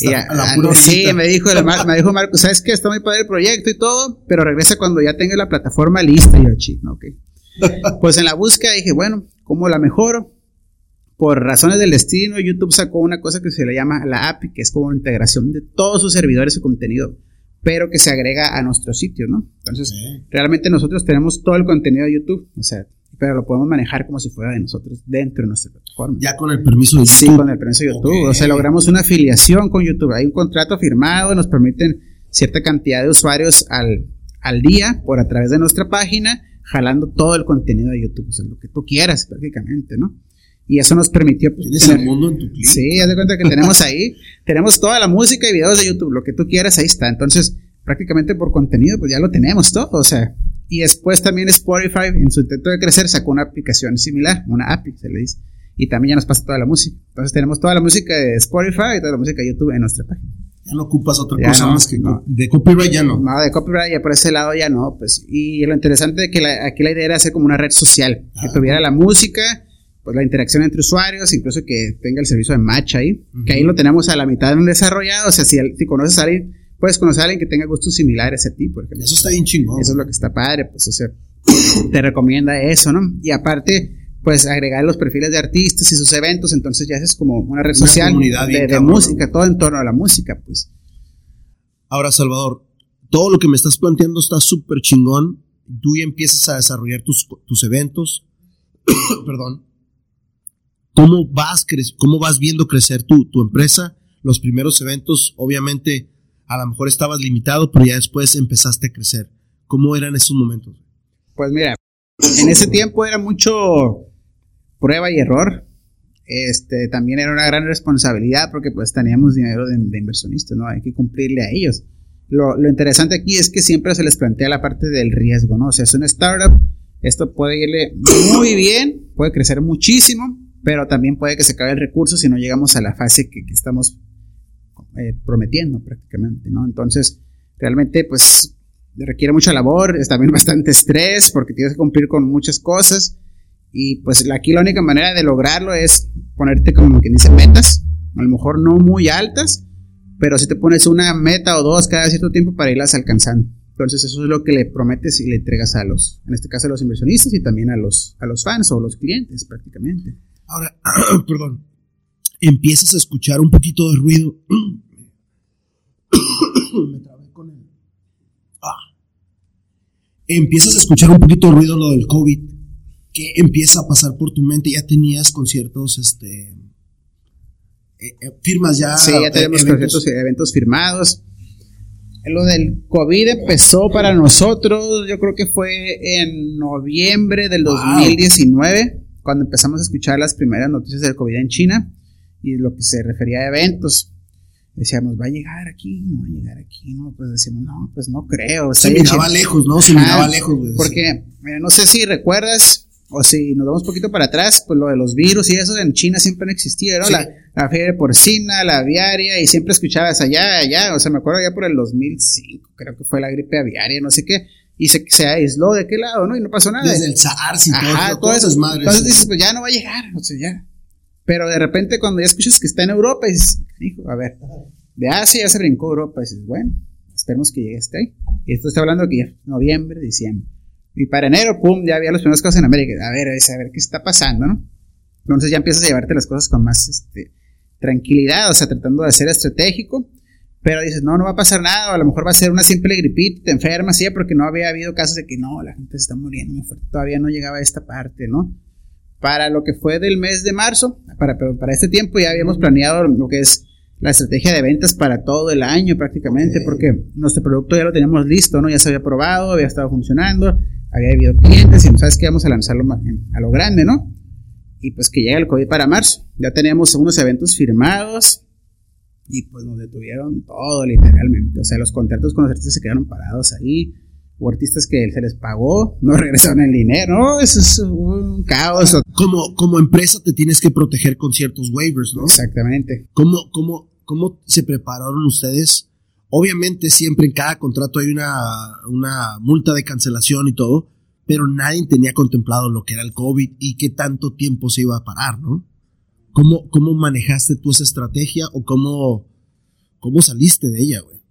Sí, me dijo Marcos, ¿sabes qué? Está muy padre el proyecto y todo, pero regresa cuando ya tenga la plataforma lista. Y yo, chico, ok. Pues en la búsqueda dije, bueno, ¿cómo la mejoro? Por razones del destino, YouTube sacó una cosa que se le llama la API, que es como una integración de todos sus servidores y contenido, pero que se agrega a nuestro sitio, ¿no? Entonces, realmente nosotros tenemos todo el contenido de YouTube, o sea, pero lo podemos manejar como si fuera de nosotros dentro de nuestra plataforma. Ya con el permiso de YouTube. Sí, con el permiso de YouTube. Okay. O sea, logramos una afiliación con YouTube. Hay un contrato firmado, nos permiten cierta cantidad de usuarios al día a través de nuestra página, jalando todo el contenido de YouTube, o sea, lo que tú quieras prácticamente, ¿no? Y eso nos permitió... Pues, tienes el mundo en tu clip. Sí, haz de cuenta que tenemos ahí, tenemos toda la música y videos de YouTube, lo que tú quieras, ahí está. Entonces, prácticamente por contenido, pues ya lo tenemos todo, o sea. Y después también Spotify, en su intento de crecer, sacó una aplicación similar, una API, se le dice. Y también ya nos pasa toda la música. Entonces, tenemos toda la música de Spotify y toda la música de YouTube en nuestra página. Ya no ocupas otra cosa más que de copyright, ya no. No, de copyright ya por ese lado ya no, pues. Y lo interesante es que aquí la idea era hacer como una red social, que tuviera la música, pues la interacción entre usuarios, incluso que tenga el servicio de match ahí, que ahí lo tenemos a la mitad de un desarrollado. O sea, si conoces a alguien, puedes conocer a alguien que tenga gustos similares a ti, por ejemplo. Eso está bien chingón. Eso es lo que está padre, pues, o sea, te recomienda eso, ¿no? Y aparte, pues agregar los perfiles de artistas y sus eventos, entonces ya es como una red social de música, todo en torno a la música, pues. Ahora, Salvador, todo lo que me estás planteando está súper chingón. Tú ya empiezas a desarrollar tus eventos. Perdón. ¿Cómo vas viendo crecer tu empresa? Los primeros eventos, obviamente, a lo mejor estabas limitado, pero ya después empezaste a crecer. ¿Cómo eran esos momentos? Pues mira, en ese tiempo era mucho prueba y error. También era una gran responsabilidad porque pues teníamos dinero de inversionistas, ¿no? Hay que cumplirle a ellos. lo interesante aquí es que siempre se les plantea la parte del riesgo, ¿no? O sea, es una startup, esto puede irle muy bien, puede crecer muchísimo, pero también puede que se acabe el recurso si no llegamos a la fase que estamos prometiendo prácticamente, ¿no? Entonces, realmente, pues, requiere mucha labor, es también bastante estrés, porque tienes que cumplir con muchas cosas, y pues aquí la única manera de lograrlo es ponerte, como quien dice, metas, a lo mejor no muy altas, pero si te pones una meta o dos cada cierto tiempo para irlas alcanzando. Entonces eso es lo que le prometes y le entregas a los, en este caso a los inversionistas y también a los fans o los clientes prácticamente. Ahora, perdón, empiezas a escuchar un poquito de ruido. Me trabé con él. Empiezas a escuchar un poquito de ruido lo del COVID. ¿Qué empieza a pasar por tu mente? Ya tenías conciertos, firmas ya. Sí, ya tenemos eventos firmados. Lo del COVID empezó para nosotros, yo creo que fue en noviembre del 2019, cuando empezamos a escuchar las primeras noticias del COVID en China y lo que se refería a eventos. Decíamos, ¿va a llegar aquí? ¿No va a llegar aquí? No, pues decíamos, no, pues no creo. Se miraba lejos, ¿no? Se miraba lejos. Güey. Porque, no sé si recuerdas, o si nos vamos un poquito para atrás, pues lo de los virus y eso en China siempre han existido, ¿no? Sí. La fiebre porcina, la aviaria, y siempre escuchabas allá, o sea, me acuerdo ya por el 2005, creo que fue la gripe aviaria, no sé qué, y se aisló de qué lado, ¿no? Y no pasó nada. Desde el SARS y todo eso. Entonces dices, pues ya no va a llegar, o sea, ya. Pero de repente cuando ya escuchas que está en Europa, dices, hijo, a ver, de Asia ya se brincó Europa, y dices, bueno, esperemos que llegue hasta ahí. Y esto está hablando que ya noviembre, diciembre. Y para enero, pum, ya había las primeras cosas en América. A ver qué está pasando, ¿no? Entonces ya empiezas a llevarte las cosas con más tranquilidad, o sea, tratando de ser estratégico. Pero dices, no va a pasar nada, o a lo mejor va a ser una simple gripita, te enfermas, sí, porque no había habido casos de que no, la gente se está muriendo muy fuerte. Todavía no llegaba a esta parte, ¿no? Para lo que fue del mes de marzo, para este tiempo ya habíamos planeado lo que es la estrategia de ventas para todo el año prácticamente, porque nuestro producto ya lo teníamos listo, ¿no? Ya se había probado, había estado funcionando, había habido clientes y sabes que íbamos a lanzarlo a lo grande, ¿no? Y pues que llega el COVID para marzo, ya teníamos unos eventos firmados y pues nos detuvieron todo literalmente, o sea, los contratos con los artistas se quedaron parados ahí, hubo artistas que se les pagó, no regresaron el dinero, ¿no? Eso es un caos. Como empresa te tienes que proteger con ciertos waivers, ¿no? Exactamente. ¿Cómo se prepararon ustedes? Obviamente siempre en cada contrato hay una multa de cancelación y todo, pero nadie tenía contemplado lo que era el COVID y qué tanto tiempo se iba a parar, ¿no? ¿Cómo manejaste tú esa estrategia o cómo saliste de ella, güey?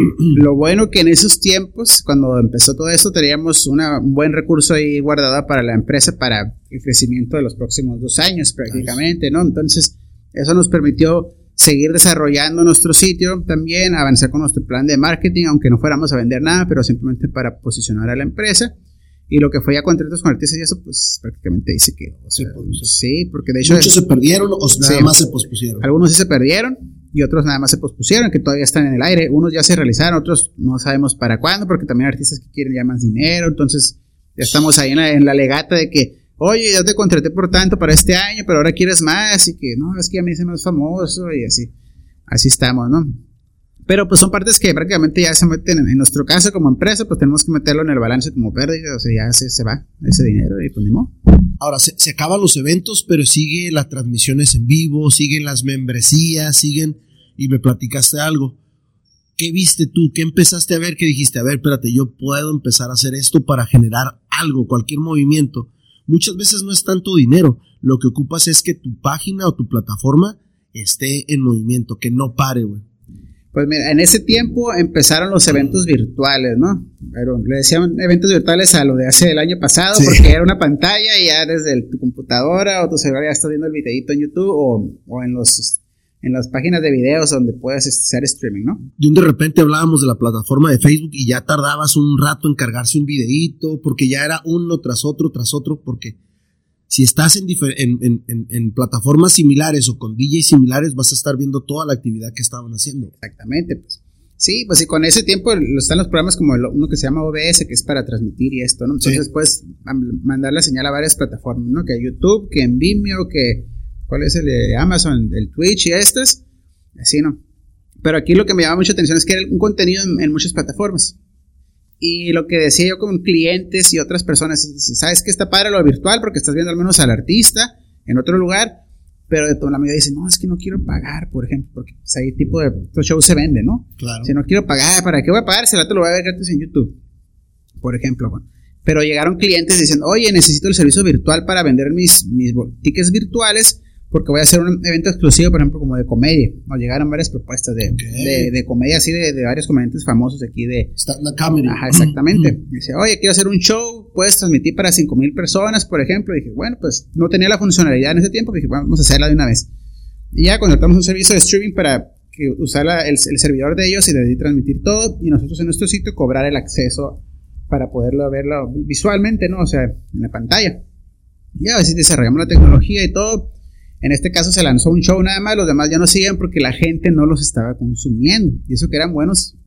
Lo bueno que en esos tiempos, cuando empezó todo esto, teníamos un buen recurso ahí guardado para la empresa para el crecimiento de los próximos 2 años prácticamente, ¿no? Entonces, eso nos permitió seguir desarrollando nuestro sitio también, avanzar con nuestro plan de marketing, aunque no fuéramos a vender nada, pero simplemente para posicionar a la empresa. Y lo que fue ya contratos con artistas y eso, pues prácticamente ahí se quedó. O sea, sí, porque de hecho... ¿Muchos se perdieron o nada más se pospusieron? Algunos sí se perdieron y otros nada más se pospusieron, que todavía están en el aire. Unos ya se realizaron, otros no sabemos para cuándo, porque también hay artistas que quieren ya más dinero. Entonces ya estamos ahí en la legata de que, oye, yo te contraté por tanto para este año, pero ahora quieres más, y que no, es que a mí se me es famoso, y así estamos, ¿no? Pero pues son partes que prácticamente ya se meten, en nuestro caso como empresa, pues tenemos que meterlo en el balance como pérdida, o sea, ya se va ese dinero y pues ni modo. Ahora, se acaban los eventos, pero sigue las transmisiones en vivo, siguen las membresías, y me platicaste algo. ¿Qué viste tú? ¿Qué empezaste a ver? ¿Qué dijiste? A ver, espérate, yo puedo empezar a hacer esto para generar algo, cualquier movimiento. Muchas veces no es tanto dinero, lo que ocupas es que tu página o tu plataforma esté en movimiento, que no pare, güey. Pues mira, en ese tiempo empezaron los eventos virtuales, ¿no? Pero le decían eventos virtuales a lo de hace el año pasado, sí. Porque era una pantalla y ya desde tu computadora o tu celular ya estás viendo el videito en YouTube o en las páginas de videos donde puedes hacer streaming, ¿no? Y de repente hablábamos de la plataforma de Facebook y ya tardabas un rato en cargarse un videito, porque ya era uno tras otro, porque si estás en plataformas similares o con DJs similares, vas a estar viendo toda la actividad que estaban haciendo. Exactamente, pues. Sí, pues y con ese tiempo están los programas como uno que se llama OBS, que es para transmitir y esto, ¿no? Entonces puedes mandar la señal a varias plataformas, ¿no? Que YouTube, que en Vimeo, que... ¿Cuál es el de Amazon? El Twitch y estas. Así, ¿no? Pero aquí lo que me llama mucha atención es que era un contenido en muchas plataformas. Y lo que decía yo con clientes y otras personas, ¿sabes qué está padre lo virtual? Porque estás viendo al menos al artista en otro lugar, pero de toda la mayoría dicen, no, es que no quiero pagar, por ejemplo, porque pues, ahí tipo de estos shows se vende, ¿no? Claro. Si no quiero pagar, ¿para qué voy a pagar? Si rato lo voy a ver gratis en YouTube, por ejemplo. Bueno. Pero llegaron clientes diciendo, oye, necesito el servicio virtual para vender mis tickets virtuales, porque voy a hacer un evento exclusivo, por ejemplo, como de comedia. Nos llegaron varias propuestas de comedia, así de varios comediantes famosos de aquí de... Stand-up comedy. Ajá, exactamente. Dice, oye, quiero hacer un show, puedes transmitir para 5,000 personas, por ejemplo. Y dije, bueno, pues no tenía la funcionalidad en ese tiempo, dije, vamos a hacerla de una vez. Y ya contratamos un servicio de streaming para usar el servidor de ellos y de ahí transmitir todo, y nosotros en nuestro sitio cobrar el acceso para poderlo verlo visualmente, ¿no? O sea, en la pantalla. Y a veces desarrollamos la tecnología y todo. En este caso se lanzó un show nada más, los demás ya no siguen porque la gente no los estaba consumiendo. Y eso que eran buenos,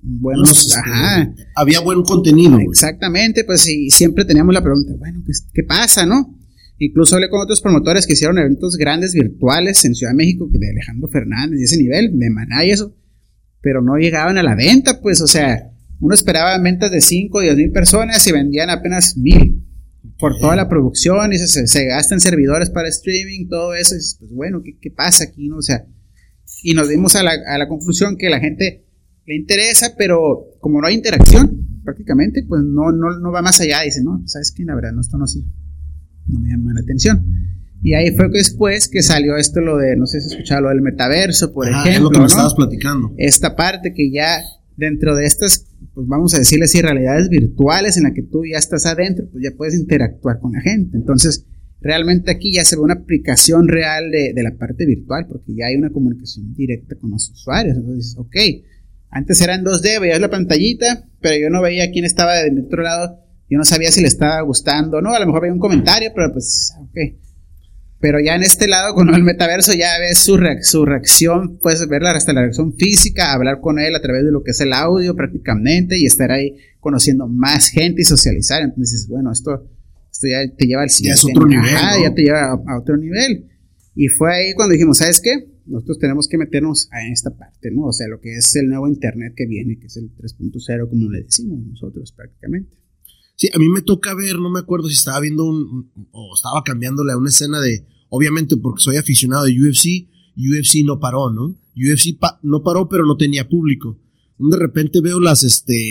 ajá. Había buen contenido. Exactamente, pues y siempre teníamos la pregunta, bueno, ¿qué pasa, no? Incluso hablé con otros promotores que hicieron eventos grandes virtuales en Ciudad de México, de Alejandro Fernández y ese nivel, de Maná y eso, pero no llegaban a la venta, pues, o sea, uno esperaba ventas de 5 o 10 mil personas y vendían apenas 1,000. Por toda la producción, y se gastan servidores para streaming, todo eso, y dices, pues bueno, ¿qué pasa aquí, no? O sea, y nos dimos a la conclusión que la gente le interesa, pero como no hay interacción, prácticamente, pues no va más allá, dice, no, ¿sabes qué? La verdad, no, esto no sirve, no me llama la atención. Y ahí fue que después que salió esto, lo de, no sé si has escuchado lo del metaverso, por ejemplo, es lo que me ¿no? estabas platicando. Esta parte que ya dentro de estas, pues vamos a decirle así, realidades virtuales en la que tú ya estás adentro, pues ya puedes interactuar con la gente. Entonces, realmente aquí ya se ve una aplicación real de la parte virtual, porque ya hay una comunicación directa con los usuarios. Entonces, ok, antes era en 2D, veías la pantallita, pero yo no veía quién estaba de mi otro lado, yo no sabía si le estaba gustando o no, a lo mejor veía un comentario, pero pues, ok. Pero ya en este lado, con el metaverso, ya ves su reacción, puedes verla hasta la reacción física, hablar con él a través de lo que es el audio prácticamente y estar ahí conociendo más gente y socializar. Entonces, bueno, esto ya te lleva al siguiente. Ya es otro nivel, ¿no? Ya te lleva a otro nivel. Y fue ahí cuando dijimos, ¿sabes qué? Nosotros tenemos que meternos en esta parte, ¿no? O sea, lo que es el nuevo internet que viene, que es el 3.0, como le decimos nosotros prácticamente. Sí, a mí me toca ver, no me acuerdo si estaba viendo o estaba cambiándole a una escena de, obviamente porque soy aficionado de UFC no paró, ¿no? UFC no paró, pero no tenía público. De repente veo las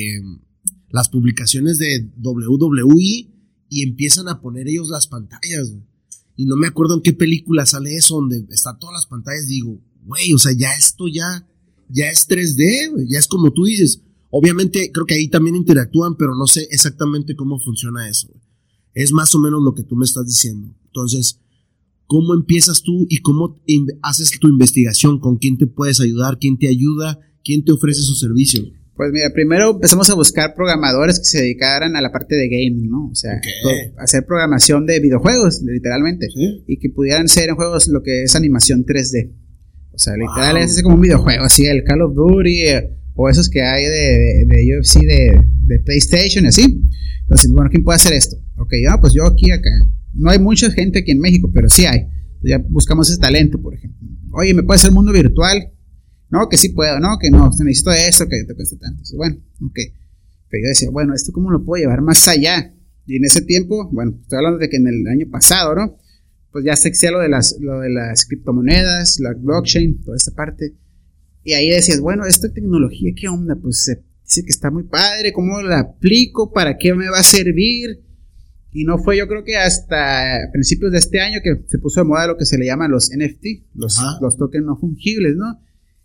publicaciones de WWE y empiezan a poner ellos las pantallas, güey. Y no me acuerdo en qué película sale eso, donde están todas las pantallas. Digo, güey, o sea, ya esto ya es 3D, güey, ya es como tú dices. Obviamente creo que ahí también interactúan, pero no sé exactamente cómo funciona eso. Es más o menos lo que tú me estás diciendo. Entonces, ¿cómo empiezas tú y cómo haces tu investigación? ¿Con quién te puedes ayudar? ¿Quién te ayuda? ¿Quién te ofrece su servicio? Pues mira, primero empezamos a buscar programadores que se dedicaran a la parte de gaming, ¿no? O sea, hacer programación de videojuegos, literalmente. ¿Sí? Y que pudieran ser en juegos lo que es animación 3D. O sea, literal es como un videojuego, así el Call of Duty... o esos que hay de UFC de PlayStation y así. Entonces, bueno, ¿quién puede hacer esto? Ok, pues yo aquí, acá. No hay mucha gente aquí en México, pero sí hay. Ya buscamos ese talento, por ejemplo. Oye, ¿me puede hacer mundo virtual? No, que sí puedo, no, que no, necesito esto, que te cuesta tanto. Entonces, bueno, ok. Pero yo decía, bueno, ¿esto cómo lo puedo llevar más allá? Y en ese tiempo, bueno, estoy hablando de que en el año pasado, ¿no? Pues ya se existía lo de las criptomonedas, la blockchain, toda esta parte. Y ahí decías, bueno, esta tecnología, ¿qué onda? Pues se dice que está muy padre, ¿cómo la aplico? ¿Para qué me va a servir? Y no fue, yo creo que hasta principios de este año que se puso de moda lo que se le llaman los NFT, los tokens no fungibles, ¿no?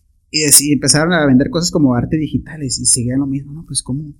Y empezaron a vender cosas como arte digitales y seguían lo mismo, ¿no? Pues ¿cómo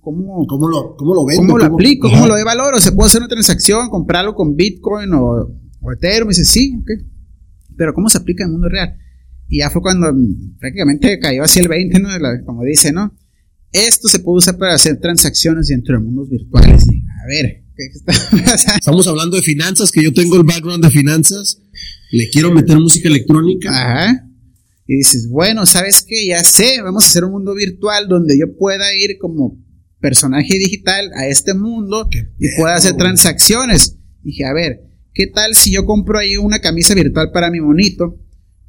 lo vendo? ¿Cómo lo aplico? ¿Cómo lo doy valor? ¿O se puede hacer una transacción, comprarlo con Bitcoin o Ethereum? Y dice, sí, ok. Pero ¿cómo se aplica en el mundo real? Y ya fue cuando prácticamente cayó así el 20, ¿no? Como dice, ¿no? Esto se puede usar para hacer transacciones dentro de mundos virtuales. Y, a ver, ¿qué está pasando? Estamos hablando de finanzas, que yo tengo el background de finanzas. Le quiero meter música electrónica. Ajá. Y dices, bueno, ¿sabes qué? Ya sé, vamos a hacer un mundo virtual donde yo pueda ir como personaje digital a este mundo y pueda hacer transacciones. Y dije, a ver, ¿qué tal si yo compro ahí una camisa virtual para mi monito?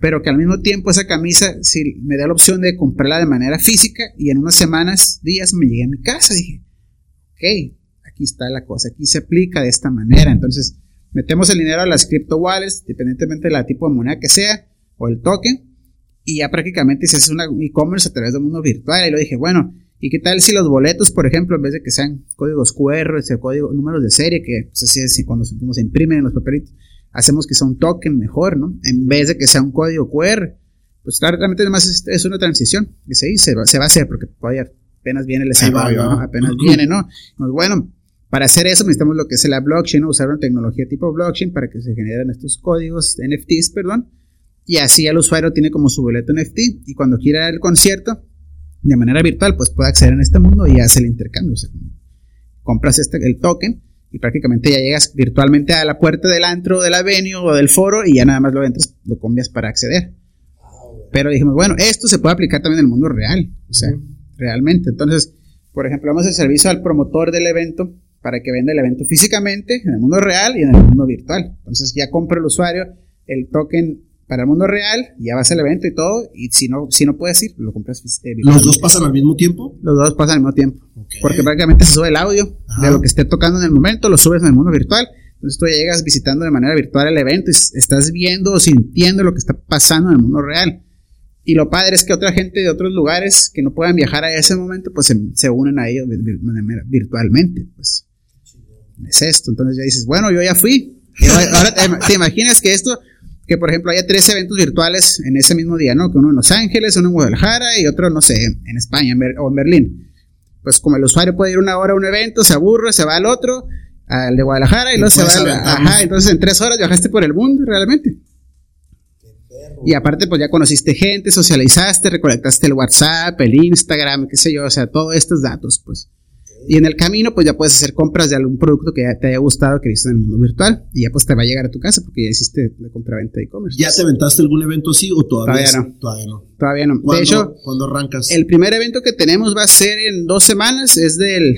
pero que al mismo tiempo esa camisa, si me da la opción de comprarla de manera física y en unas semanas, días, me llegué a mi casa. Dije, ok, aquí está la cosa, aquí se aplica de esta manera. Entonces, metemos el dinero a las crypto wallets, independientemente de la tipo de moneda que sea, o el token, y ya prácticamente se hace una e-commerce a través del mundo virtual. Y lo dije, bueno, ¿y qué tal si los boletos, por ejemplo, en vez de que sean códigos QR, números de serie, que pues así es cuando se imprimen en los papelitos, hacemos que sea un token mejor, ¿no? En vez de que sea un código QR. Pues claro, realmente además es una transición que se va a hacer, porque todavía apenas viene el desarrollo, ¿no? Apenas viene, ¿no? Pues bueno, para hacer eso necesitamos lo que es la blockchain, ¿no? Usar una tecnología tipo blockchain para que se generen estos códigos, NFTs, perdón, y así el usuario tiene como su boleto NFT, y cuando quiera ir al concierto, de manera virtual, pues puede acceder en este mundo y hace el intercambio. O sea, compras el token y prácticamente ya llegas virtualmente a la puerta del antro, de la venue o del foro y ya nada más lo entras, lo cambias para acceder. Pero dijimos, bueno, esto se puede aplicar también en el mundo real, o sea, realmente. Entonces, por ejemplo, damos el servicio al promotor del evento para que venda el evento físicamente en el mundo real y en el mundo virtual. Entonces ya compra el usuario el token para el mundo real, ya vas al evento y todo, y si no puedes ir, lo compras virtualmente. ¿Los dos pasan al mismo tiempo? Los dos pasan al mismo tiempo, porque prácticamente se sube el audio de lo que esté tocando en el momento, lo subes en el mundo virtual. Entonces tú ya llegas visitando de manera virtual el evento y estás viendo o sintiendo lo que está pasando en el mundo real. Y lo padre es que otra gente de otros lugares que no puedan viajar a ese momento, pues se unen a ellos virtualmente. Pues es esto. Entonces ya dices, bueno, yo ya fui. Ahora te imaginas que por ejemplo haya 3 eventos virtuales en ese mismo día, ¿no? Que uno en Los Ángeles, uno en Guadalajara y otro, no sé, en España o en Berlín. Pues como el usuario puede ir una hora a un evento, se aburre, se va al otro, al de Guadalajara y luego se va entonces en 3 horas viajaste por el mundo realmente. Y aparte pues ya conociste gente, socializaste, recolectaste el WhatsApp, el Instagram, qué sé yo, o sea, todos estos datos, pues. Y en el camino pues ya puedes hacer compras de algún producto que ya te haya gustado, que hiciste en el mundo virtual, y ya pues te va a llegar a tu casa porque ya hiciste la compra-venta de e-commerce. ¿Ya te aventaste algún evento así o todavía no? Todavía no. De hecho, ¿cuándo arrancas? El primer evento que tenemos va a ser en 2 semanas, es del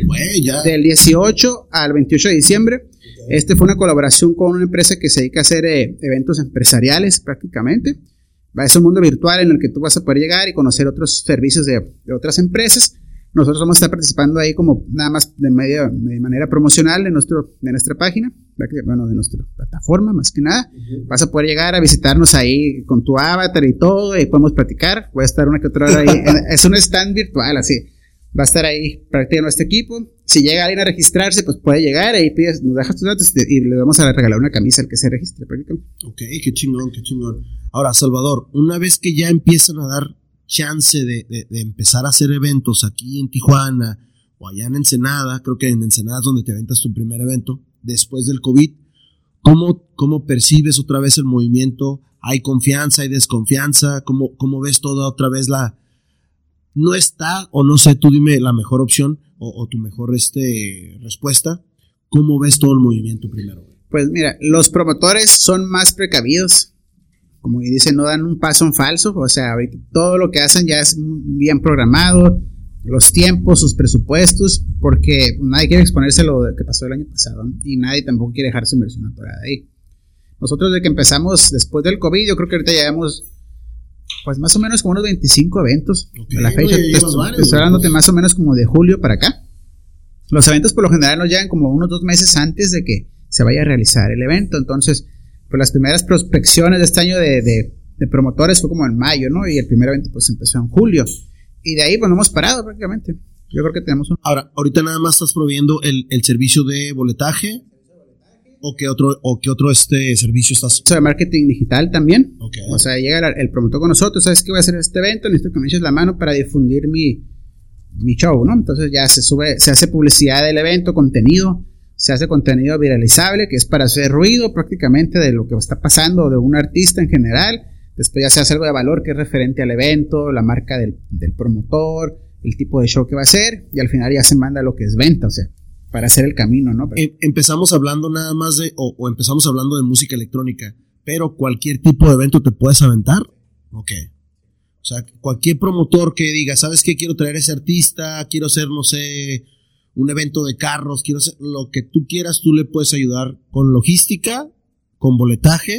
18 al 28 de diciembre. Fue una colaboración con una empresa que se dedica a hacer eventos empresariales prácticamente. Va a ser un mundo virtual en el que tú vas a poder llegar y conocer otros servicios de otras empresas. Nosotros vamos a estar participando ahí como nada más de manera promocional de nuestra página, bueno, de nuestra plataforma más que nada. Vas a poder llegar a visitarnos ahí con tu avatar y todo, y podemos platicar. Voy a estar una que otra hora ahí. Es un stand virtual, así. Va a estar ahí prácticamente nuestro equipo. Si llega alguien a registrarse, pues puede llegar, ahí pides, nos dejas tus datos y le vamos a regalar una camisa al que se registre prácticamente. Ok, qué chingón. Ahora, Salvador, una vez que ya empiezan a dar chance de empezar a hacer eventos aquí en Tijuana o allá en Ensenada, creo que en Ensenada es donde te aventas tu primer evento, después del COVID, ¿cómo percibes otra vez el movimiento? ¿Hay confianza, hay desconfianza? ¿Cómo ves toda otra vez no está, o no sé, tú dime la mejor opción o tu mejor respuesta? ¿Cómo ves todo el movimiento primero? Pues mira, los promotores son más precavidos. Como dicen, no dan un paso en falso. O sea, ahorita todo lo que hacen ya es bien programado, los tiempos, sus presupuestos, porque nadie quiere exponerse a lo que pasó el año pasado, ¿no? Y nadie tampoco quiere dejar su inversión atorada ahí. Nosotros desde que empezamos después del COVID, yo creo que ahorita llevamos pues más o menos como unos 25 eventos. A la fecha, estoy hablándote más o menos como de julio para acá. Los eventos por lo general nos llegan como unos 2 meses antes de que se vaya a realizar el evento. Entonces, pues las primeras prospecciones de este año de promotores fue como en mayo, ¿no? Y el primer evento pues empezó en julio. Y de ahí pues no hemos parado prácticamente. Yo creo que tenemos Ahora, ahorita nada más estás proveyendo el servicio de boletaje. ¿O qué otro servicio estás? De marketing digital también. Okay. O sea, llega el promotor con nosotros, ¿sabes qué voy a hacer este evento? Necesito que me eches la mano para difundir mi show, ¿no? Entonces ya se hace publicidad del evento, contenido, se hace contenido viralizable, que es para hacer ruido prácticamente de lo que está pasando, de un artista en general. Después ya se hace algo de valor que es referente al evento, la marca del promotor, el tipo de show que va a hacer, y al final ya se manda lo que es venta, o sea, para hacer el camino, ¿no? Empezamos hablando nada más o empezamos hablando de música electrónica, pero cualquier tipo de evento te puedes aventar. Ok. O sea, cualquier promotor que diga, ¿sabes qué? Quiero traer a ese artista, quiero hacer, no sé, un evento de carros, quiero hacer lo que tú quieras, tú le puedes ayudar con logística, con boletaje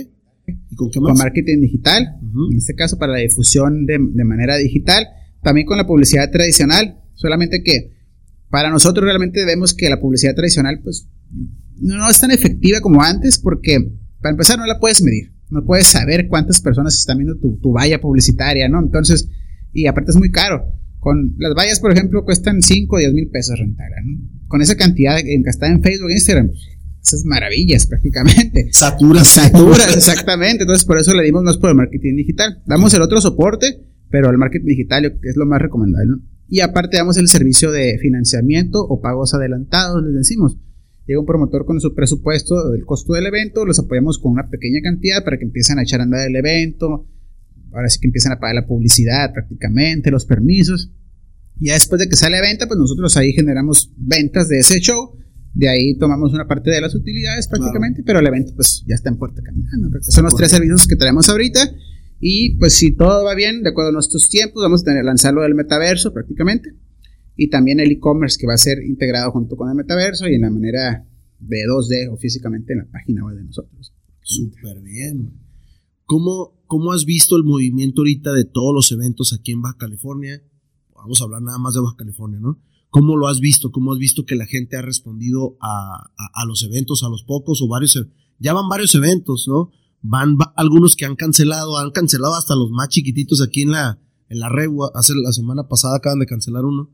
¿Y con qué más? Con marketing digital, en este caso para la difusión de manera digital, también con la publicidad tradicional, solamente que para nosotros realmente vemos que la publicidad tradicional pues no es tan efectiva como antes, porque para empezar no la puedes medir, no puedes saber cuántas personas están viendo tu valla publicitaria, ¿no? Entonces, y aparte es muy caro. Con las vallas, por ejemplo, cuestan 5 o 10 mil pesos rentarlas, ¿no? Con esa cantidad gastada en Facebook e Instagram, esas maravillas prácticamente. Saturas, exactamente. Entonces, por eso le dimos más por el marketing digital. Damos el otro soporte, pero el marketing digital es lo más recomendable, ¿no? Y aparte damos el servicio de financiamiento o pagos adelantados, les decimos. Llega un promotor con su presupuesto del costo del evento, los apoyamos con una pequeña cantidad para que empiecen a echar a andar el evento. Ahora sí que empiezan a pagar la publicidad prácticamente, los permisos. Y ya después de que sale a venta, pues nosotros ahí generamos ventas de ese show. De ahí tomamos una parte de las utilidades prácticamente, pero el evento pues ya está en puerta caminando. Son los 3 servicios que tenemos ahorita. Y pues si todo va bien, de acuerdo a nuestros tiempos, vamos a lanzarlo del metaverso prácticamente. Y también el e-commerce que va a ser integrado junto con el metaverso y en la manera de 2D o físicamente en la página web de nosotros. Súper bien. ¿Cómo has visto el movimiento ahorita de todos los eventos aquí en Baja California? Vamos a hablar nada más de Baja California, ¿no? ¿Cómo lo has visto? ¿Cómo has visto que la gente ha respondido a los eventos, a los pocos o varios? Ya van varios eventos, ¿no? Van algunos que han cancelado hasta los más chiquititos aquí en la Regua. Hace la semana pasada acaban de cancelar uno.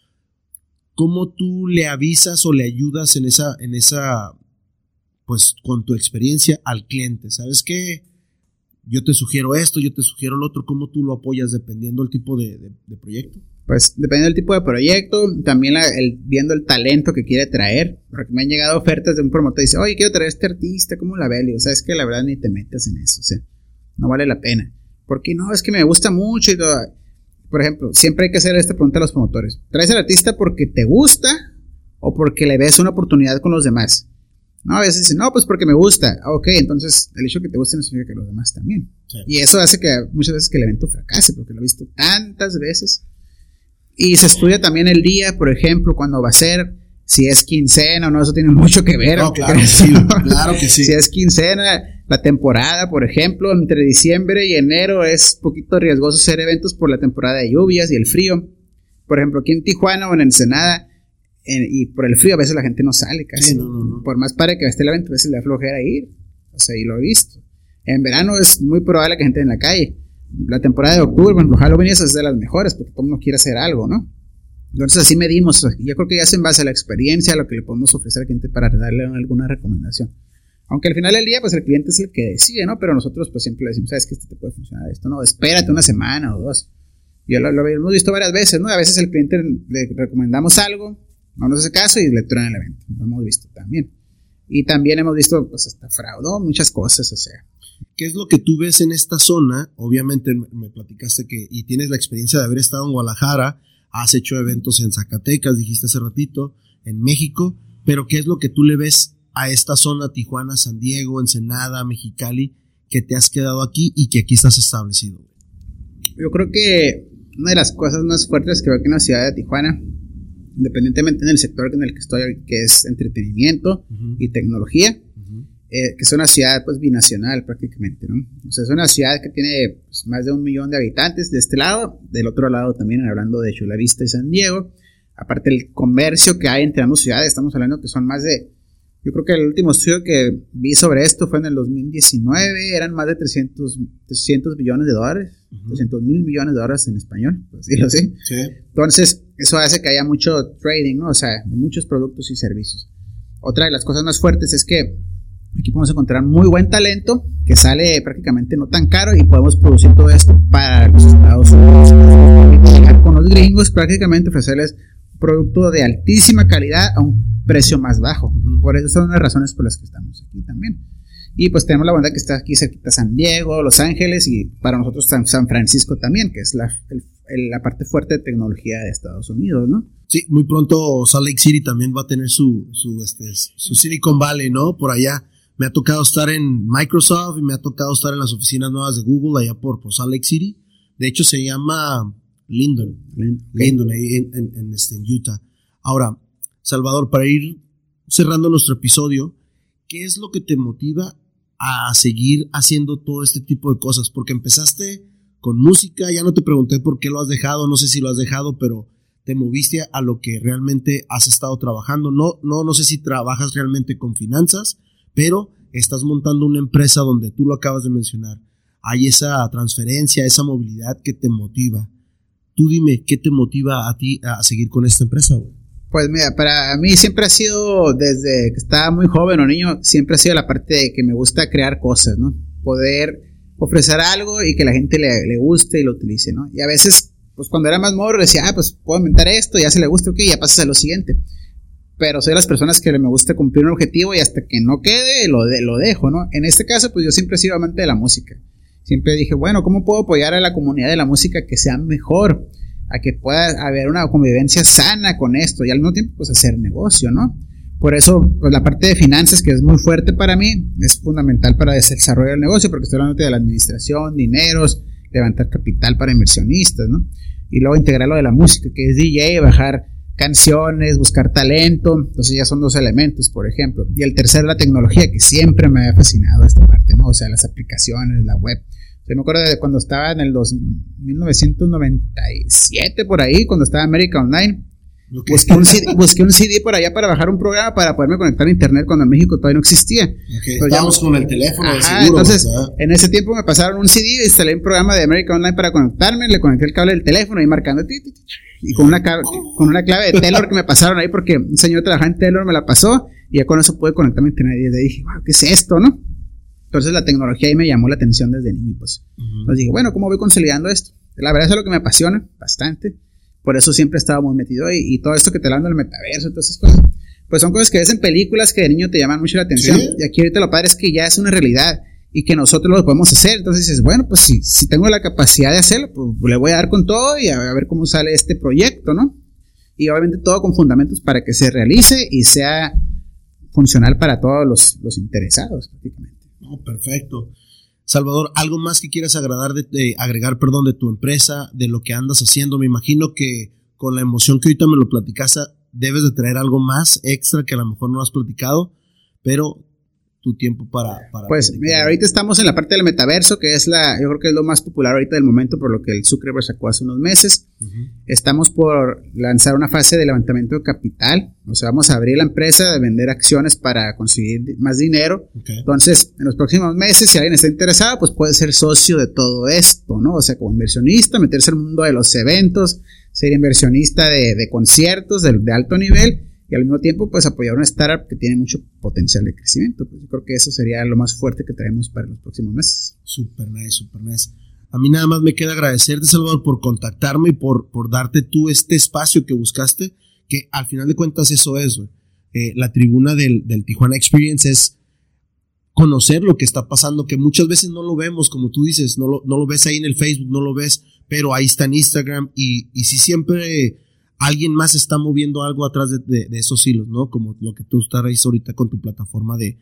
¿Cómo tú le avisas o le ayudas en esa, pues con tu experiencia al cliente? ¿Sabes qué? Yo te sugiero esto, yo te sugiero lo otro. ¿Cómo tú lo apoyas dependiendo del tipo de proyecto? Pues dependiendo del tipo de proyecto, también viendo el talento que quiere traer, porque me han llegado ofertas de un promotor y dice, oye, quiero traer a este artista, ¿cómo la ves? Le digo, sabes que la verdad ni te metas en eso, o sea, no vale la pena, porque no, es que me gusta mucho y todo. Por ejemplo, siempre hay que hacer esta pregunta a los promotores, ¿traes al artista porque te gusta o porque le ves una oportunidad con los demás? No, a veces dicen, no, pues porque me gusta. Ok, entonces el hecho de que te guste no significa que los demás también. Sí. Y eso hace que muchas veces que el evento fracase, porque lo he visto tantas veces. Y se estudia también el día, por ejemplo, cuando va a ser, si es quincena o no, eso tiene mucho que ver. No, claro que sí, claro que sí. Si es quincena, la temporada, por ejemplo, entre diciembre y enero es poquito riesgoso hacer eventos por la temporada de lluvias y el frío. Por ejemplo, aquí en Tijuana o en Ensenada, y por el frío a veces la gente no sale casi. Sí, no. Por más padre que esté el evento, a veces le da flojera ir. O sea, y lo he visto. En verano es muy probable que gente en la calle. La temporada de octubre, bueno, Halloween es de las mejores porque todo el mundo quiere hacer algo, ¿no? Entonces así medimos. Yo creo que ya es en base a la experiencia, a lo que le podemos ofrecer al cliente para darle alguna recomendación. Aunque al final del día, pues el cliente es el que decide, ¿no? Pero nosotros pues siempre le decimos, ¿sabes que esto te puede funcionar? Esto no, espérate una semana o 2. Yo lo hemos visto varias veces, ¿no? A veces el cliente le recomendamos algo, no nos hace caso y le truena el evento. Lo hemos visto también. Y también hemos visto, pues, hasta fraude, muchas cosas, o sea. ¿Qué es lo que tú ves en esta zona? Obviamente me platicaste y tienes la experiencia de haber estado en Guadalajara, has hecho eventos en Zacatecas, dijiste hace ratito, en México, pero ¿qué es lo que tú le ves a esta zona, Tijuana, San Diego, Ensenada, Mexicali, que te has quedado aquí y que aquí estás establecido? Yo creo que una de las cosas más fuertes que veo aquí en la ciudad de Tijuana, independientemente en el sector en el que estoy, que es entretenimiento y tecnología, que es una ciudad pues binacional prácticamente, ¿no? O sea, es una ciudad que tiene pues, más de 1 millón de habitantes de este lado, del otro lado también, hablando de Chula Vista y San Diego. Aparte el comercio que hay entre ambas ciudades, estamos hablando que son más de, yo creo que el último estudio que vi sobre esto fue en el 2019, eran más de 300 billones de dólares, 300 mil millones de dólares en español, pues sí, lo sé. Sí. Entonces, eso hace que haya mucho trading, ¿no? O sea, de muchos productos y servicios. Otra de las cosas más fuertes es que aquí podemos encontrar muy buen talento que sale prácticamente no tan caro y podemos producir todo esto para los Estados Unidos. Llegar con los gringos, prácticamente ofrecerles un producto de altísima calidad a un precio más bajo. Por eso son las razones por las que estamos aquí también. Y pues tenemos la bondad que está aquí cerquita San Diego, Los Ángeles y para nosotros San Francisco también, que es la parte fuerte de tecnología de Estados Unidos, ¿no? Sí, muy pronto Salt Lake City también va a tener su Silicon Valley, ¿no? Por allá. Me ha tocado estar en Microsoft y me ha tocado estar en las oficinas nuevas de Google allá por Salt Lake City. De hecho, se llama Linden ahí en Utah. Ahora, Salvador, para ir cerrando nuestro episodio, ¿qué es lo que te motiva a seguir haciendo todo este tipo de cosas? Porque empezaste con música, ya no te pregunté por qué lo has dejado, no sé si lo has dejado, pero te moviste a lo que realmente has estado trabajando. No sé si trabajas realmente con finanzas, pero estás montando una empresa donde tú lo acabas de mencionar. Hay esa transferencia, esa movilidad que te motiva. Tú dime, ¿qué te motiva a ti a seguir con esta empresa, güey? Pues mira, para mí siempre ha sido, desde que estaba muy joven o niño, siempre ha sido la parte de que me gusta crear cosas, ¿no? Poder ofrecer algo y que la gente le guste y lo utilice, ¿no? Y a veces, pues cuando era más morro decía, pues puedo inventar esto, ya se le gusta, ok, ya pasas a lo siguiente. Pero soy de las personas que me gusta cumplir un objetivo y hasta que no quede, lo dejo, ¿no? En este caso, pues yo siempre he sido amante de la música. Siempre dije, bueno, ¿cómo puedo apoyar a la comunidad de la música que sea mejor? A que pueda haber una convivencia sana con esto y al mismo tiempo, pues hacer negocio, ¿no? Por eso, pues la parte de finanzas, que es muy fuerte para mí, es fundamental para el desarrollo del negocio, porque estoy hablando de la administración, dineros, levantar capital para inversionistas, ¿no? Y luego integrar lo de la música, que es DJ, bajar canciones, buscar talento. Entonces ya son 2 elementos, por ejemplo. Y el tercero, la tecnología, que siempre me ha fascinado esta parte, ¿no? O sea, las aplicaciones, la web. Yo me acuerdo de cuando estaba en el 1997, por ahí, cuando estaba America Online. Okay. Busqué un CD por allá para bajar un programa para poderme conectar a internet cuando en México todavía no existía. Okay. Estábamos con el teléfono de seguro. Entonces, ¿verdad? En ese tiempo me pasaron un CD, instalé un programa de America Online para conectarme, le conecté el cable del teléfono y marcando y con una clave de Taylor que me pasaron ahí porque un señor trabajaba en Taylor me la pasó y ya con eso pude conectarme a internet y desde ahí dije, wow, ¿qué es esto, no? Entonces la tecnología ahí me llamó la atención desde niño, pues. Entonces dije, bueno, ¿cómo voy consolidando esto? La verdad es lo que me apasiona bastante. Por eso siempre he estado muy metido y todo esto que te hablan del metaverso, todas esas cosas, pues son cosas que ves en películas que de niño te llaman mucho la atención. ¿Sí? Y aquí ahorita lo padre es que ya es una realidad y que nosotros lo podemos hacer. Entonces dices, bueno, pues si tengo la capacidad de hacerlo, pues le voy a dar con todo y a ver cómo sale este proyecto, ¿no? Y obviamente todo con fundamentos para que se realice y sea funcional para todos los interesados, prácticamente. Oh, perfecto. Salvador, ¿algo más que quieras agregar de tu empresa, de lo que andas haciendo? Me imagino que con la emoción que ahorita me lo platicaste, debes de traer algo más extra que a lo mejor no has platicado, pero tu tiempo para pues mira, ahorita estamos en la parte del metaverso, que es yo creo que es lo más popular ahorita del momento, por lo que el Zuckerberg sacó hace unos meses. Estamos por lanzar una fase de levantamiento de capital, o sea, vamos a abrir la empresa, de vender acciones para conseguir más dinero. Entonces, en los próximos meses, si alguien está interesado, pues puede ser socio de todo esto, ¿no? O sea, como inversionista, meterse al mundo de los eventos, ser inversionista de conciertos de alto nivel, y al mismo tiempo, pues apoyar una startup que tiene mucho potencial de crecimiento. Pues yo creo que eso sería lo más fuerte que traemos para los próximos meses. Super nice. A mí nada más me queda agradecerte, Salvador, por contactarme y por darte tú este espacio que buscaste, que al final de cuentas eso es, la tribuna del Tijuana Experience es conocer lo que está pasando, que muchas veces no lo vemos, como tú dices, no lo ves ahí en el Facebook, no lo ves, pero ahí está en Instagram y si siempre alguien más está moviendo algo atrás de esos hilos, ¿no? Como lo que tú estás ahorita con tu plataforma de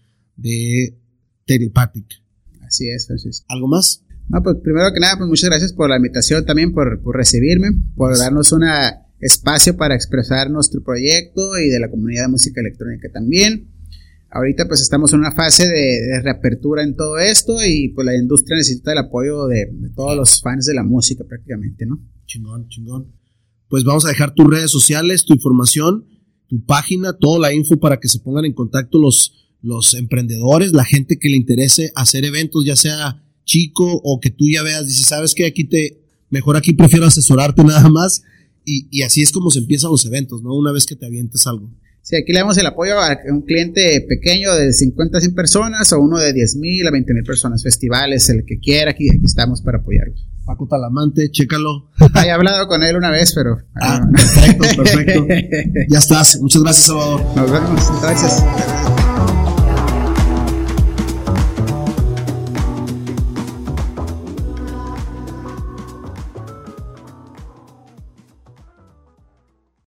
Telepathic. Así es, Francisco. ¿Algo más? No, pues primero que nada, pues muchas gracias por la invitación también, por recibirme, por darnos un espacio para expresar nuestro proyecto y de la comunidad de música electrónica también. Ahorita pues estamos en una fase de reapertura en todo esto y pues la industria necesita el apoyo de todos los fans de la música prácticamente, ¿no? Chingón. Pues vamos a dejar tus redes sociales, tu información, tu página, toda la info para que se pongan en contacto los emprendedores, la gente que le interese hacer eventos, ya sea chico o que tú ya veas, dices, ¿sabes qué? Mejor aquí prefiero asesorarte nada más y así es como se empiezan los eventos, ¿no? Una vez que te avientes algo. Sí, aquí le damos el apoyo a un cliente pequeño de 50 a 100 personas o uno de 10,000 a 20,000 personas, festivales, el que quiera, aquí estamos para apoyarlo. Paco Talamante, chécalo. He hablado con él una vez, pero... perfecto. Ya estás. Muchas gracias, Salvador. Nos vemos. Gracias.